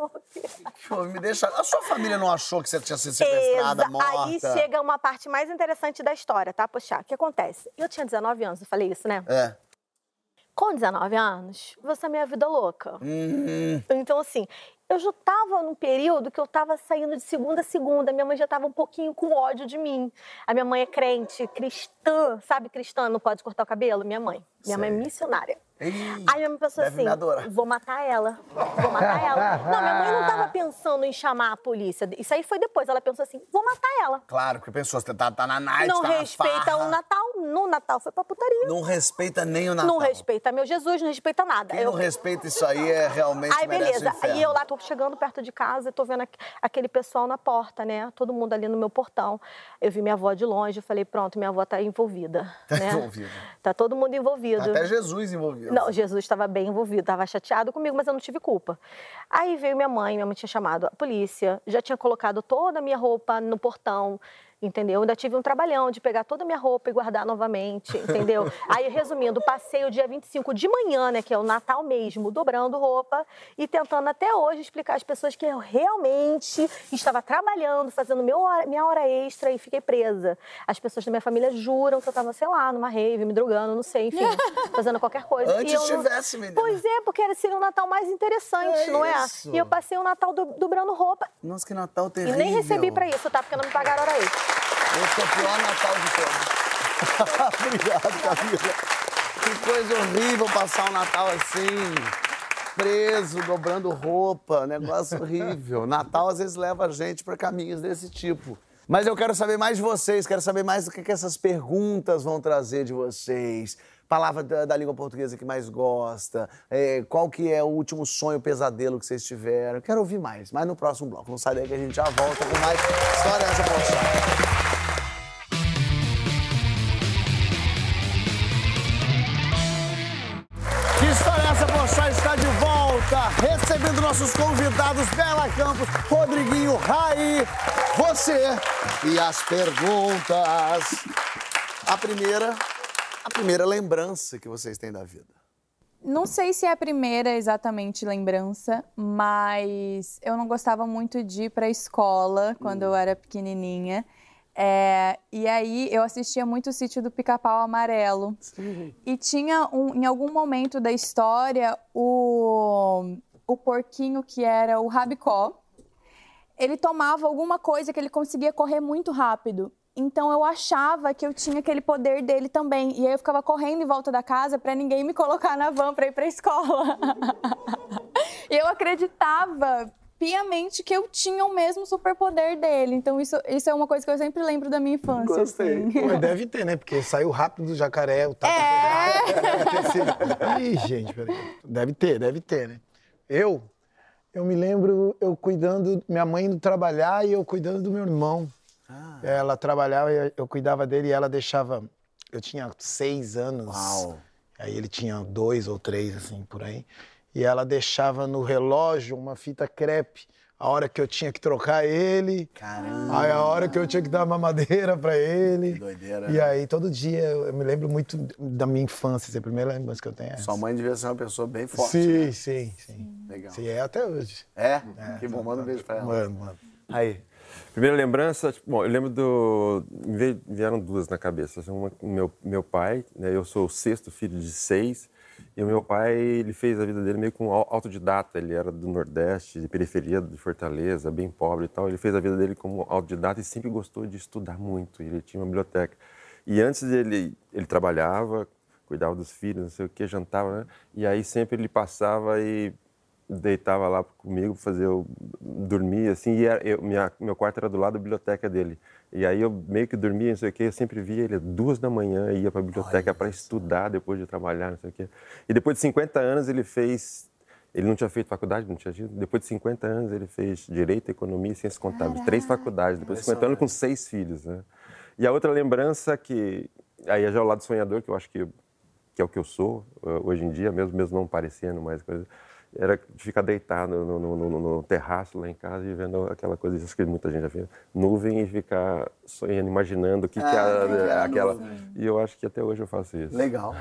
houve? Me deixa... A sua família não achou que você tinha sido sequestrada, morta? Aí chega uma parte mais interessante da história, tá? Poxa, o que acontece? Eu tinha 19 anos, eu falei isso, né? É. Com 19 anos, você é minha vida louca. Então, assim, eu já tava num período que eu tava saindo de segunda a segunda. Minha mãe já tava um pouquinho com ódio de mim. A minha mãe é crente, cristã. Sabe cristã, não pode cortar o cabelo? Minha mãe. Minha mãe é missionária. Aí minha mãe pensou assim, vou matar ela. Vou matar ela. Não, minha mãe não tava pensando em chamar a polícia. Isso aí foi depois. Ela pensou assim, vou matar ela. Claro, porque pensou, você tá na night, não tá na respeita farra. o Natal. No Natal foi pra putaria. Não respeita nem o Natal. Não respeita meu Jesus, não respeita nada. Quem não respeita isso aí é realmente Aí, merece beleza. o inferno. Aí eu lá tô chegando perto de casa e tô vendo aquele pessoal na porta, né? Todo mundo ali no meu portão. Eu vi minha avó de longe, eu falei, pronto, minha avó tá envolvida. Tá né? envolvida. Tá todo mundo envolvido. Tá até Jesus envolvido. Não, Jesus estava bem envolvido, estava chateado comigo, mas eu não tive culpa. Aí veio minha mãe tinha chamado a polícia, já tinha colocado toda a minha roupa no portão, entendeu? Ainda tive um trabalhão de pegar toda a minha roupa e guardar novamente, entendeu? Aí, resumindo, passei o dia 25 de manhã, né, que é o Natal mesmo, dobrando roupa e tentando até hoje explicar às pessoas que eu realmente estava trabalhando, fazendo minha hora extra e fiquei presa. As pessoas da minha família juram que eu estava, sei lá, numa rave, me drogando, não sei, enfim, fazendo qualquer coisa. Antes tivesse, menina. Pois é, porque seria um Natal mais interessante, não é? isso. E eu passei o Natal dobrando roupa. Nossa, que Natal terrível. E nem recebi pra isso, tá? Porque não me pagaram hora extra. Esse é o pior Natal de todos. Obrigado, Camila. Que coisa horrível passar um Natal assim, preso, dobrando roupa, negócio horrível. Natal às vezes leva a gente para caminhos desse tipo. Mas eu quero saber mais de vocês, quero saber mais do que essas perguntas vão trazer de vocês. Palavra da língua portuguesa que mais gosta, qual que é o último sonho, pesadelo que vocês tiveram. Quero ouvir mais, mas no próximo bloco. Não sai daí que a gente já volta com mais História Essa Porchá. História Essa Porchá está de volta, recebendo nossos convidados Bela Campos, Rodriguinho, Raí, você e as perguntas. A primeira lembrança que vocês têm da vida. Não sei se é a primeira exatamente lembrança, mas eu não gostava muito de ir para a escola quando eu era pequenininha. E aí eu assistia muito o Sítio do Pica-Pau Amarelo. Sim. E tinha, em algum momento da história, o porquinho que era o Rabicó. Ele tomava alguma coisa que ele conseguia correr muito rápido. Então eu achava que eu tinha aquele poder dele também. E aí eu ficava correndo em volta da casa para ninguém me colocar na van para ir para a escola. E eu acreditava piamente que eu tinha o mesmo superpoder dele. Então isso é uma coisa que eu sempre lembro da minha infância. Gostei. Assim. Mas deve ter, né? Porque saiu rápido do jacaré, o tapa foi rápido. Ih, gente, peraí. Deve ter, né? Eu me lembro eu cuidando, minha mãe indo trabalhar e eu cuidando do meu irmão. Ela trabalhava, eu cuidava dele e ela deixava... Eu tinha 6 anos. Uau. Aí ele tinha 2 ou 3, assim, por aí. E ela deixava no relógio uma fita crepe. A hora que eu tinha que trocar ele. Caramba. Aí a hora que eu tinha que dar mamadeira pra ele. Que doideira. E aí todo dia eu me lembro muito da minha infância. A primeira lembrança que eu tenho é essa. Sua mãe devia ser uma pessoa bem forte. Sim, né? sim. Legal. Sim, é até hoje. É? Que bom, manda um beijo pra ela. Mano. Aí. Primeira lembrança, bom, eu lembro vieram 2 na cabeça. Meu pai, né, eu sou o 6º filho de 6, e o meu pai, ele fez a vida dele meio com autodidata. Ele era do Nordeste, de periferia de Fortaleza, bem pobre e tal. Ele fez a vida dele como autodidata e sempre gostou de estudar muito. Ele tinha uma biblioteca. E antes ele trabalhava, cuidava dos filhos, não sei o que, jantava, né? E aí sempre ele passava e deitava lá comigo, eu dormir, assim, e meu quarto era do lado da biblioteca dele. E aí eu meio que dormia, não sei o quê, eu sempre via ele 2 da manhã, ia para a biblioteca para estudar depois de trabalhar, não sei o quê. E depois de 50 anos ele não tinha feito faculdade, não tinha tido, depois de 50 anos ele fez Direito, Economia e Ciências Contábeis, 3 faculdades, depois de 50 anos com 6 filhos, né? E a outra lembrança aí é já o lado sonhador, que eu acho que é o que eu sou hoje em dia, mesmo não parecendo mais coisa, era de ficar deitado no terraço lá em casa e vendo aquela coisa, isso que muita gente já viu, nuvem, e ficar sonhando, imaginando o que é aquela... E eu acho que até hoje eu faço isso. Legal.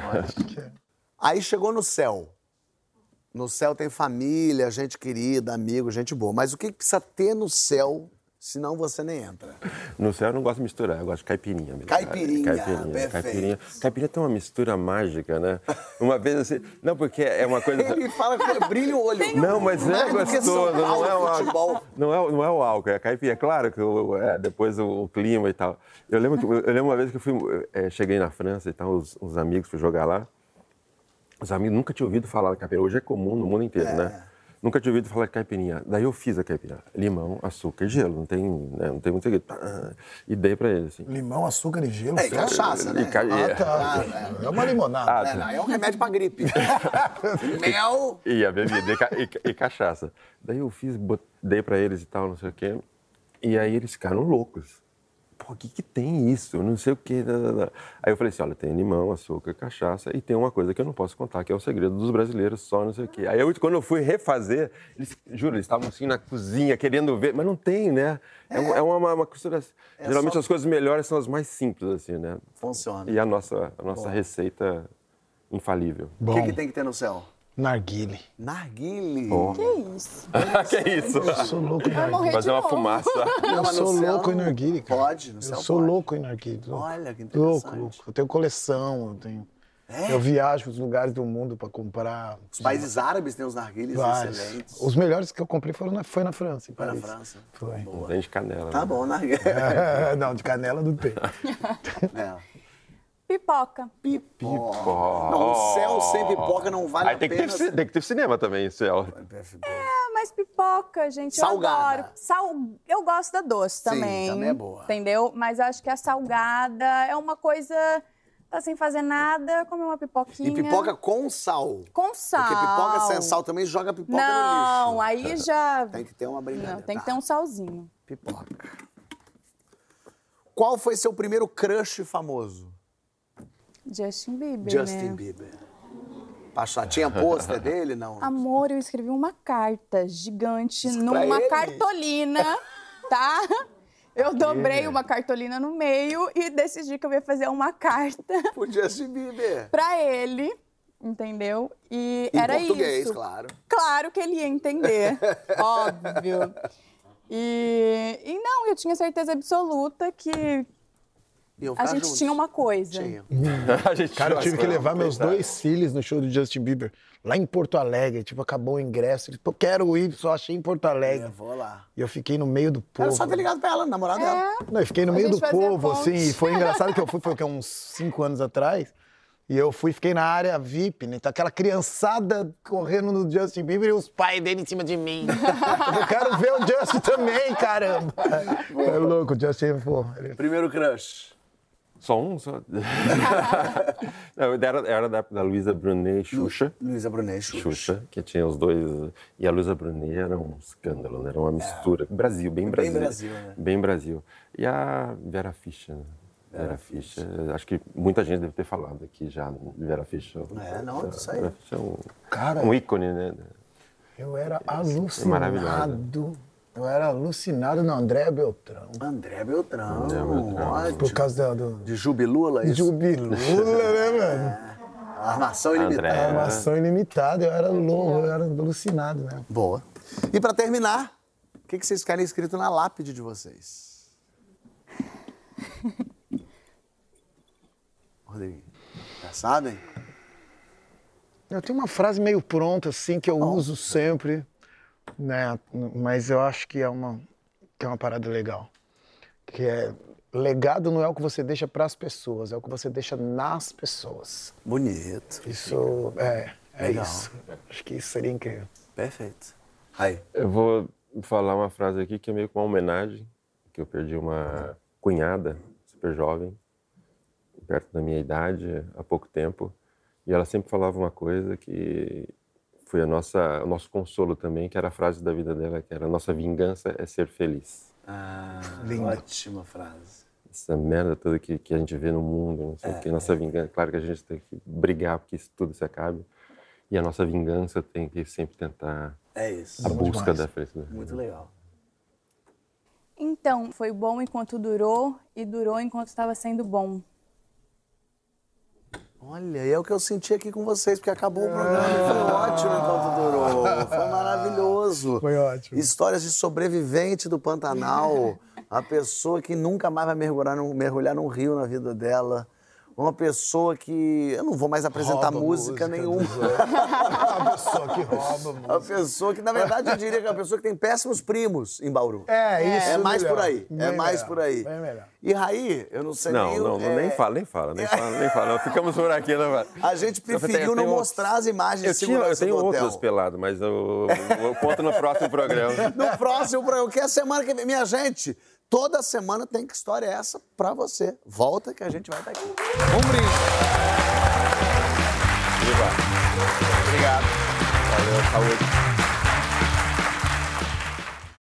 Aí chegou no céu. No céu tem família, gente querida, amigo, gente boa. Mas o que precisa ter no céu, senão você nem entra? No céu eu não gosto de misturar, eu gosto de caipirinha mesmo. Caipirinha, perfeito. Caipirinha tem uma mistura mágica, né? Uma vez assim... Não, porque é uma coisa... Ele fala que brilha o olho. Não, mas é gostoso, não é o álcool. Não é o álcool, é a caipirinha. É claro que depois o clima e tal. Eu lembro uma vez que eu cheguei na França e tal, os amigos fui jogar lá. Os amigos nunca tinham ouvido falar de caipirinha. Hoje é comum no mundo inteiro, né? Nunca tinha ouvido falar de caipirinha. Daí eu fiz a caipirinha. Limão, açúcar e gelo. Não tem muito segredo. E dei pra ele, assim. Limão, açúcar e gelo? E cachaça, né? É uma limonada. É um remédio pra gripe. Mel. E a bebida, e cachaça. Daí eu dei pra eles e tal, não sei o quê. E aí eles ficaram loucos. Pô, o que tem isso? Eu não sei o quê. Aí eu falei assim, olha, tem limão, açúcar, cachaça, e tem uma coisa que eu não posso contar, que é o segredo dos brasileiros, só não sei o quê. Aí quando eu fui refazer, eles estavam assim na cozinha, querendo ver, mas não tem, né? É uma costura... Geralmente as coisas melhores são as mais simples, assim, né? Funciona. E a nossa receita infalível. O que tem que ter no céu? Narguile. Narguile? Oh. Que isso? Que isso? Eu sou louco em narguile. Fazer uma fumaça. Eu sou louco em narguile, cara. Pode, no céu Eu sou louco em narguile. Olha, que interessante. Louco. Eu tenho coleção, eu viajo para os lugares do mundo para comprar. Os países árabes têm os narguiles excelentes. Os melhores que eu comprei foi na França. Foi na França? Foi. Boa. Tem de canela. Tá bom, narguile. Não, de canela não tem. Pipoca. Não, o céu sem pipoca não vale a pena. Tem que ter cinema também, o céu. Mas pipoca, gente, salgada. eu adoro. Eu gosto da doce também. Sim, também é boa. Entendeu? Mas acho que a salgada é uma coisa... Tá sem fazer nada, comer uma pipoquinha. E pipoca com sal. Com sal. Porque pipoca sem sal também joga pipoca no lixo. Não, aí já... Tem que ter uma brincadeira. Não, tem que ter um salzinho. Pipoca. Qual foi seu primeiro crush famoso? Justin Bieber, Justin Bieber. Paixão. Tinha pôster dele? Não. Amor, eu escrevi uma carta gigante Pra numa ele? cartolina, tá? Eu dobrei uma cartolina no meio e decidi que eu ia fazer uma carta Pro Justin Bieber. pra ele, entendeu? E era isso. Em português, claro. Claro que ele ia entender, óbvio. E não, eu tinha certeza absoluta que a gente tinha uma coisa. Cara, eu tive que levar meus 2 filhos no show do Justin Bieber, lá em Porto Alegre. Tipo, acabou o ingresso. Ele falou, quero ir, só achei em Porto Alegre. Eu vou lá. E eu fiquei no meio do povo. Era só ter ligado pra ela, namorada dela. Não, eu fiquei no meio do povo, assim. E foi engraçado que eu fui, foi uns 5 anos atrás. E eu fiquei na área VIP, né? Então aquela criançada correndo no Justin Bieber e os pais dele em cima de mim. Eu quero ver o Justin também, caramba. É louco, o Justin, pô. Primeiro crush. Só um? Só? Não, era da Luísa Brunet e Xuxa. Luísa Brunet e Xuxa, que tinha os dois. E a Luísa Brunet era um escândalo, né? Era uma mistura. Brasil, bem Brasil. Bem Brasil, né? Bem Brasil. E a Vera Fischer, né? Vera Fischer, acho que muita gente deve ter falado aqui já de Vera Fischer. Não, isso aí. Vera Fischer é um ícone, né? Eu era alucinado. Eu era alucinado no André Beltrão. André Beltrão. Por causa de Jubilula, isso? Jubilula, né, mano? Armação ilimitada. Armação ilimitada, eu era louco, eu era alucinado, né? Boa. E pra terminar, o que vocês querem escrito na lápide de vocês? Rodrigo, já sabem? Eu tenho uma frase meio pronta, assim, que eu uso sempre, né? Mas eu acho que é uma parada legal. Que é, legado não é o que você deixa para as pessoas, é o que você deixa nas pessoas. Bonito. Isso é isso. Acho que isso seria incrível. Perfeito. Aí. Eu vou falar uma frase aqui que é meio que uma homenagem, que eu perdi uma cunhada, super jovem, perto da minha idade, há pouco tempo. E ela sempre falava uma coisa que foi o nosso consolo também, que era a frase da vida dela, que era: nossa vingança é ser feliz. Ótima frase. Essa merda toda que a gente vê no mundo, não sei o que, nossa vingança. Claro que a gente tem que brigar porque isso tudo se acabe. E a nossa vingança tem que sempre tentar a busca da felicidade. Muito legal. Então, foi bom enquanto durou e durou enquanto estava sendo bom. Olha, é o que eu senti aqui com vocês, porque acabou o programa e foi ótimo enquanto durou. Foi maravilhoso. Foi ótimo. Histórias de sobrevivente do Pantanal, a pessoa que nunca mais vai mergulhar num rio na vida dela. Uma pessoa que... Eu não vou mais apresentar música nenhuma. A pessoa que rouba música. A pessoa que, na verdade, eu diria que é uma pessoa que tem péssimos primos em Bauru. Isso. É mais melhor. por aí. É mais por aí. Bem melhor. E Raí, eu não sei nem fala. Ficamos por aqui, né? A gente preferiu não mostrar as imagens de segurança do hotel. Eu tenho outros pelados, mas eu conto no próximo programa. No próximo programa, que é a semana que vem. Minha gente, toda semana tem Que História é Essa pra você. Volta que a gente vai estar aqui. Um brinde. Viva. Obrigado. Valeu, saúde.